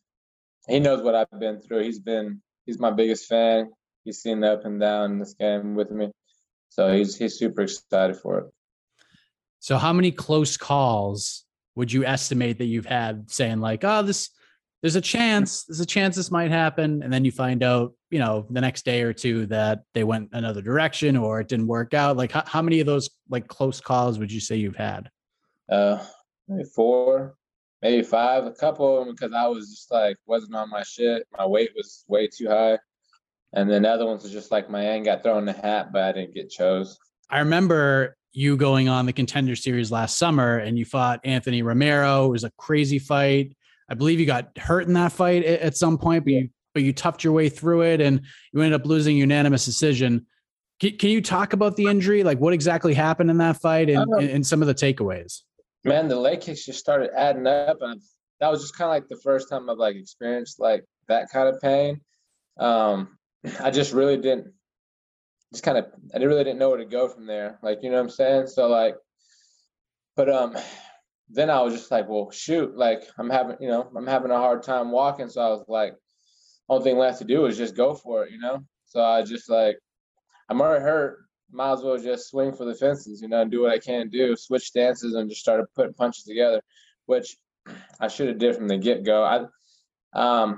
He knows what I've been through. He's been, he's my biggest fan. He's seen the up and down in this game with me. So he's he's super excited for it. So how many close calls would you estimate that you've had saying like, oh, this, there's a chance, there's a chance this might happen. And then you find out, you know, the next day or two that they went another direction or it didn't work out. Like how, how many of those like close calls would you say you've had? Uh, maybe four, maybe five, a couple of them because I was just like, wasn't on my shit. My weight was way too high. And then the other ones was just like my end got thrown in the hat, but I didn't get chose. I remember you going on the Contender Series last summer and you fought Anthony Romero. It was a crazy fight. I believe you got hurt in that fight at some point, but you, but you toughed your way through it and you ended up losing unanimous decision. Can, can you talk about the injury? Like what exactly happened in that fight and, and, and some of the takeaways? Man, the leg kicks just started adding up. And that was just kind of like the first time I've like experienced like that kind of pain. Um, I just really didn't just kind of, I really didn't know where to go from there. Like, you know what I'm saying? So like, but um, then I was just like, well, shoot, like I'm having, you know, I'm having a hard time walking. So I was like, only thing left to do is just go for it, you know? So I just like, I'm already hurt. Might as well just swing for the fences, you know, and do what I can do, switch stances and just started putting punches together, which I should have did from the get go. I, um,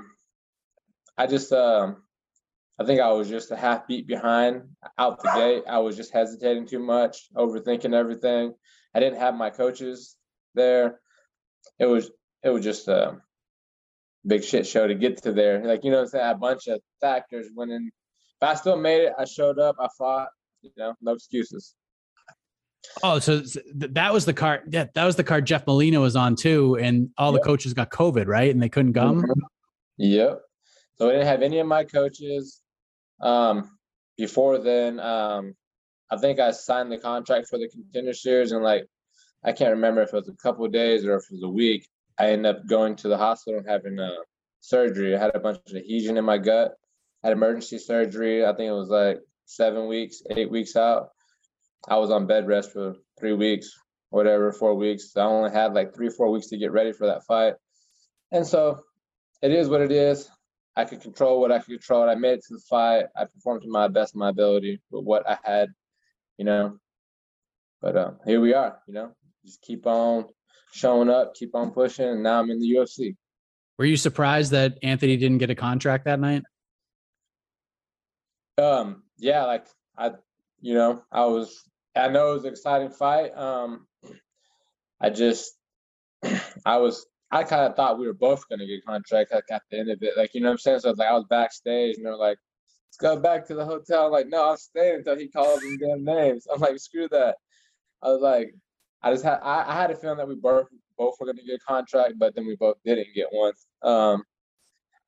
I just, um, I think I was just a half beat behind out the gate. I was just hesitating too much, overthinking everything. I didn't have my coaches there. It was it was just a big shit show to get to there. Like, you know what I'm saying? A bunch of factors went in. If I still made it, I showed up, I fought, you know, no excuses. Oh, so that was the card. Yeah, that was the card Jeff Molina was on too. And all Yep. the coaches got COVID, right? And they couldn't come. Mhm. Yep. So I didn't have any of my coaches. Um, before then, um, I think I signed the contract for the Contender Series, and like I can't remember if it was a couple of days or if it was a week. I ended up going to the hospital and having a surgery. I had a bunch of adhesion in my gut. I had emergency surgery. I think it was like seven weeks, eight weeks out. I was on bed rest for three weeks, whatever, four weeks. I only had like three, four weeks to get ready for that fight. And so it is what it is. I could control what I could control. I made it to the fight. I performed to my best of my ability with what I had, you know. But uh, here we are, you know. Just keep on showing up, keep on pushing, and now I'm in the U F C. Were you surprised that Anthony didn't get a contract that night? Um, yeah, like I, you know, I was. I know it was an exciting fight. Um, I just, I was. I kind of thought we were both going to get contracts like at the end of it. Like, you know what I'm saying? So like I was backstage and they're like, let's go back to the hotel. I'm like, no, I'm staying until he calls them damn names. I'm like, screw that. I was like, I just had, I, I had a feeling that we both, both were going to get a contract, but then we both didn't get one. Um,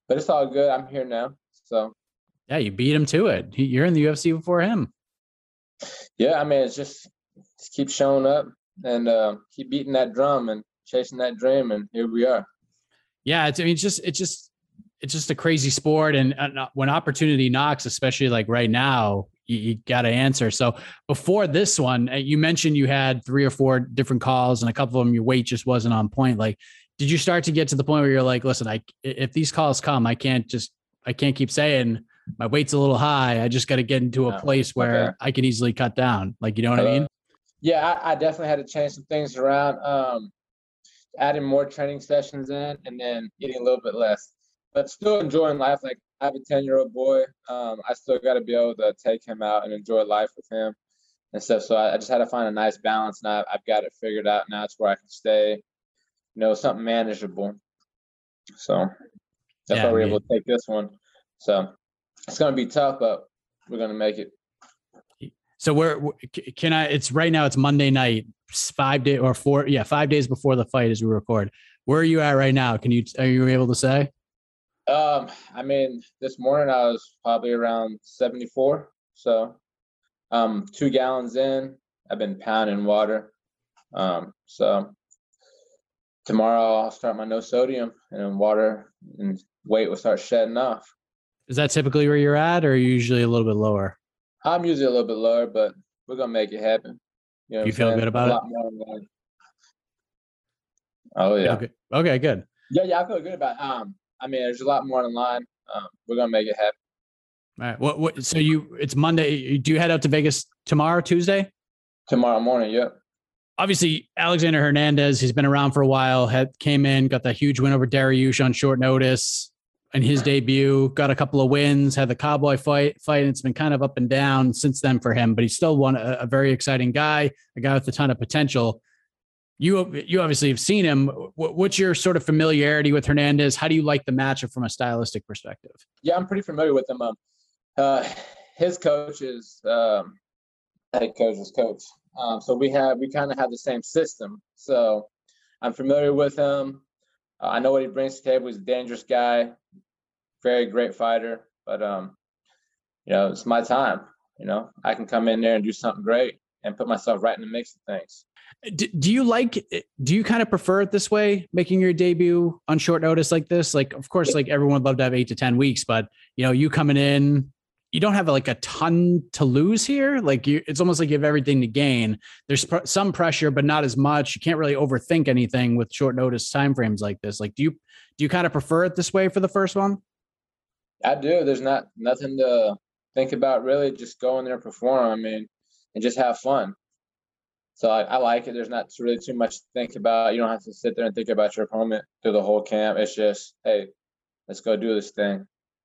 but it's all good. I'm here now. So yeah, you beat him to it. You're in the U F C before him. Yeah, I mean, it's just, just keep showing up and uh, keep beating that drum and chasing that dream, and here we are. Yeah, it's I mean, it's just it's just it's just a crazy sport, and uh, when opportunity knocks, especially like right now, you, you got to answer. So before this one, you mentioned you had three or four different calls, and a couple of them your weight just wasn't on point. Like, did you start to get to the point where you're like, listen, I if these calls come, I can't just I can't keep saying my weight's a little high. I just got to get into a place where okay. I can easily cut down. Like, you know what uh, I mean? Yeah, I, I definitely had to change some things around, um, adding more training sessions in, and then eating a little bit less, but still enjoying life. Like, I have a ten year old boy. Um, I still got to be able to take him out and enjoy life with him and stuff. So I, I just had to find a nice balance, and I, I've got it figured out now. It's where I can stay, you know, something manageable. So that's yeah, why we're able to take this one. So it's going to be tough, but we're going to make it. So we're, can I, it's right now, it's Monday night, five days or four. Yeah. Five days before the fight as we record. Where are you at right now? Can you, are you able to say? Um, I mean, this morning I was probably around seventy-four. So, um, two gallons in, I've been pounding water. Um, so tomorrow I'll start my no sodium, and then water and weight will start shedding off. Is that typically where you're at, or are you usually a little bit lower? I'm usually a little bit lower, but we're going to make it happen. You know, you feel good about it? More oh, yeah. Okay. okay, good. Yeah, yeah, I feel good about it. Um, I mean, there's a lot more in line. Um, we're going to make it happen. All right. What, what, so you, it's Monday. Do you head out to Vegas tomorrow, Tuesday? Tomorrow morning, yep. Obviously, Alexander Hernandez, he's been around for a while, had came in, got that huge win over Dariush on short notice. In his debut, got a couple of wins, had the Cowboy fight, fight, and it's been kind of up and down since then for him, but he's still one, a, a very exciting guy, a guy with a ton of potential. You, you obviously have seen him. What's your sort of familiarity with Hernandez? How do you like the matchup from a stylistic perspective? Yeah, I'm pretty familiar with him. Um, uh, his coach is um, head coach's coach. Um, so we have, we kind of have the same system. So I'm familiar with him. Uh, I know what he brings to the table. He's a dangerous guy, very great fighter. But, um, you know, it's my time. You know, I can come in there and do something great and put myself right in the mix of things. Do, do you like, do you kind of prefer it this way, making your debut on short notice like this? Like, of course, like everyone would love to have eight to ten weeks, but, you know, you coming in, you don't have like a ton to lose here. Like you, it's almost like you have everything to gain. There's pr- some pressure, but not as much. You can't really overthink anything with short notice timeframes like this. Like, do you, do you kind of prefer it this way for the first one? I do. There's not nothing to think about really. Just go in there and perform. I mean, and just have fun. So I, I like it. There's not really too much to think about. You don't have to sit there and think about your opponent through the whole camp. It's just, hey, let's go do this thing.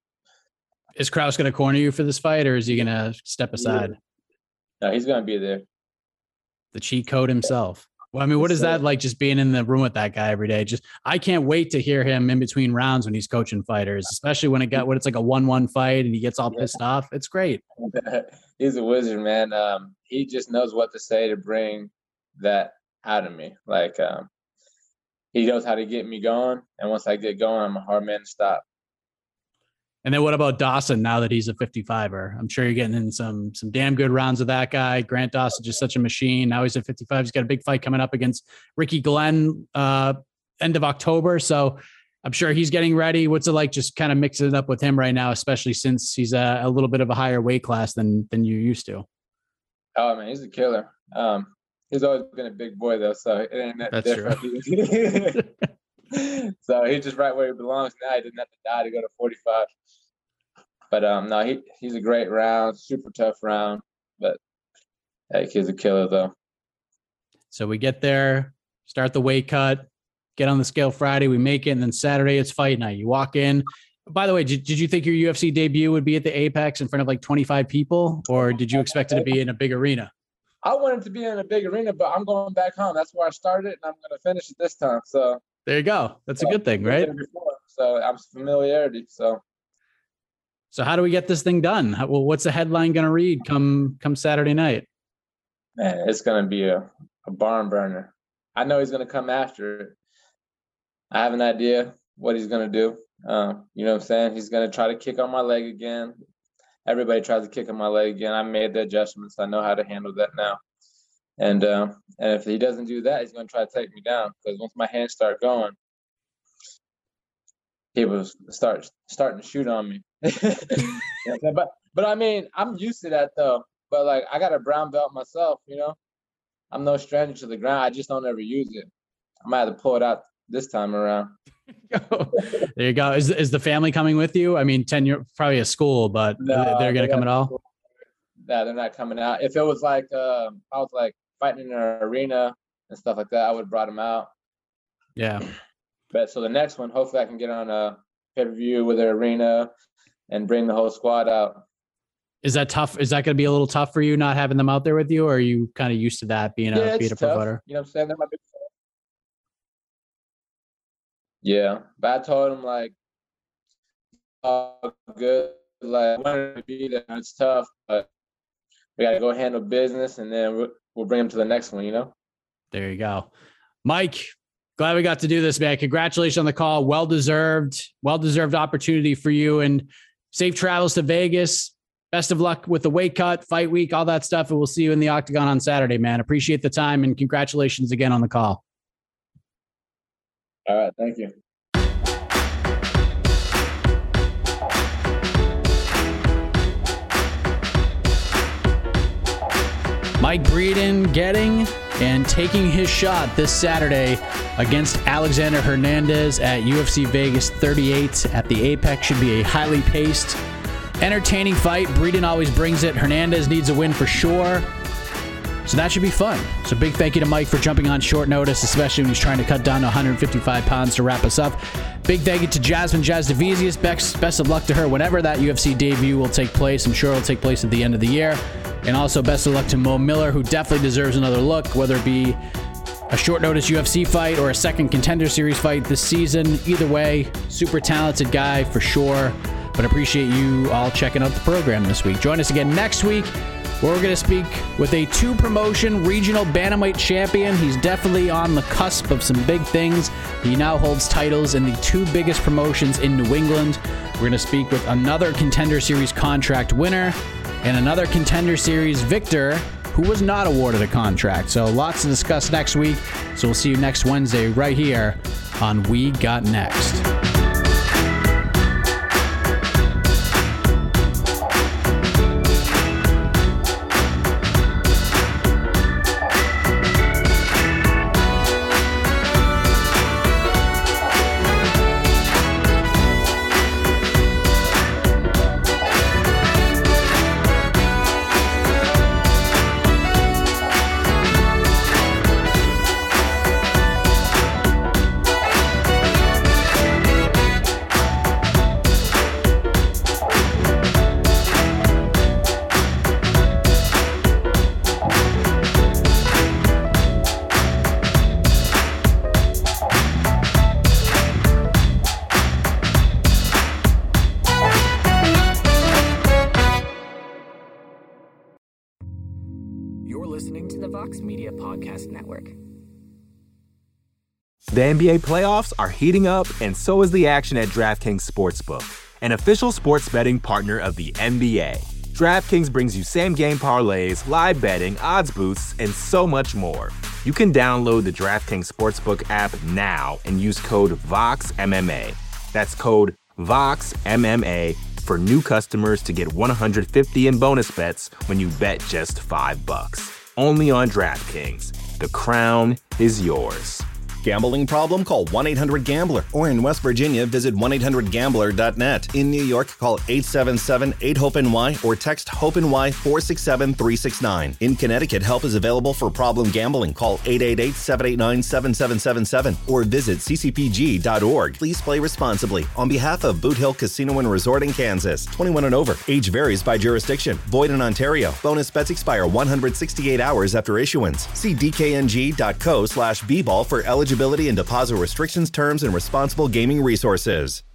Is Krause going to corner you for this fight, or is he going to step aside? No, he's going to be there. The cheat code himself. Well, I mean, what is that like, just being in the room with that guy every day? Just, I can't wait to hear him in between rounds when he's coaching fighters, especially when it got, when it's like a one one fight and he gets all pissed off. It's great. He's a wizard, man. Um, he just knows what to say to bring that out of me. Like, um, he knows how to get me going. And once I get going, I'm a hard man to stop. And then what about Dawson now that he's a fifty-fiver? I'm sure you're getting in some some damn good rounds with that guy. Grant Dawson, just such a machine. Now he's at fifty-five. He's got a big fight coming up against Ricky Glenn uh, end of October. So I'm sure he's getting ready. What's it like just kind of mixing it up with him right now, especially since he's a, a little bit of a higher weight class than than you used to? Oh, man, he's a killer. Um, he's always been a big boy, though, so it ain't that That's different. True. So he's just right where he belongs now. He didn't have to die to go to forty-five. But um, no, he he's a great round, super tough round. But hey, he's a killer though. So we get there, start the weight cut, get on the scale Friday, we make it, and then Saturday it's fight night. You walk in. By the way, did, did you think your U F C debut would be at the Apex in front of like twenty-five people, or did you expect it to be in a big arena? I wanted to be in a big arena, but I'm going back home. That's where I started, and I'm going to finish it this time. So there you go. That's a good thing, right? So I'm familiarity. So. So how do we get this thing done? How, well, what's the headline going to read come come Saturday night? Man, it's going to be a, a barn burner. I know he's going to come after it. I have an idea what he's going to do. Uh, you know what I'm saying? He's going to try to kick on my leg again. Everybody tries to kick on my leg again. I made the adjustments. I know how to handle that now. And uh, and if he doesn't do that, he's going to try to take me down. Because once my hands start going, people start starting to shoot on me. You know what I'm but but I mean, I'm used to that though. But like, I got a brown belt myself. You know, I'm no stranger to the ground. I just don't ever use it. I might have to pull it out this time around. There you go. Is is the family coming with you? I mean, ten year probably a school, but no, they're going to come at all. No, they're not coming out. If it was like uh, I was like fighting in an arena and stuff like that, I would have brought them out. Yeah. But so the next one, hopefully I can get on a pay-per-view with an arena and bring the whole squad out. Is that tough? Is that going to be a little tough for you not having them out there with you, or are you kind of used to that being yeah, a being a pro fighter? You know what I'm saying? That might be yeah, but I told him like, oh, good. Like, I wanted to be there. It's tough, but we got to go handle business, and then we'll, we'll bring him to the next one, you know? There you go. Mike, glad we got to do this, man. Congratulations on the call. Well-deserved, well-deserved opportunity for you, and safe travels to Vegas. Best of luck with the weight cut, fight week, all that stuff, and we'll see you in the octagon on Saturday, man. Appreciate the time, and congratulations again on the call. All right, thank you. Mike Breeden getting and taking his shot this Saturday against Alexander Hernandez at U F C Vegas thirty-eight at the Apex. Should be a highly paced, entertaining fight. Breeden always brings it. Hernandez needs a win for sure. So that should be fun. So big thank you to Mike for jumping on short notice, especially when he's trying to cut down to one hundred fifty-five pounds to wrap us up. Big thank you to Jasmine Jasudavicius. Best, best of luck to her whenever that U F C debut will take place. I'm sure it'll take place at the end of the year. And also best of luck to Mo Miller, who definitely deserves another look, whether it be a short notice U F C fight or a second Contender Series fight this season. Either way, super talented guy for sure. But appreciate you all checking out the program this week. Join us again next week, where we're going to speak with a two-promotion regional bantamweight champion. He's definitely on the cusp of some big things. He now holds titles in the two biggest promotions in New England. We're going to speak with another Contender Series contract winner and another Contender Series victor who was not awarded a contract. So lots to discuss next week. So we'll see you next Wednesday right here on We Got Next. The N B A playoffs are heating up, and so is the action at DraftKings Sportsbook, an official sports betting partner of the N B A. DraftKings brings you same-game parlays, live betting, odds boosts, and so much more. You can download the DraftKings Sportsbook app now and use code VOXMMA. That's code VOXMMA for new customers to get one hundred fifty in bonus bets when you bet just five bucks. Only on DraftKings. The crown is yours. Gambling problem? Call one eight hundred gambler. Or in West Virginia, visit one eight hundred gambler dot net. In New York, call eight seven seven, eight, hope N Y or text HOPE-NY four six seven, three six nine. In Connecticut, help is available for problem gambling. Call eight eight eight, seven eight nine, seven seven seven seven or visit c c p g dot org. Please play responsibly. On behalf of Boot Hill Casino and Resort in Kansas, twenty-one and over. Age varies by jurisdiction. Void in Ontario. Bonus bets expire one hundred sixty-eight hours after issuance. See d k n g dot co slash b ball for eligibility and deposit restrictions, terms, and responsible gaming resources.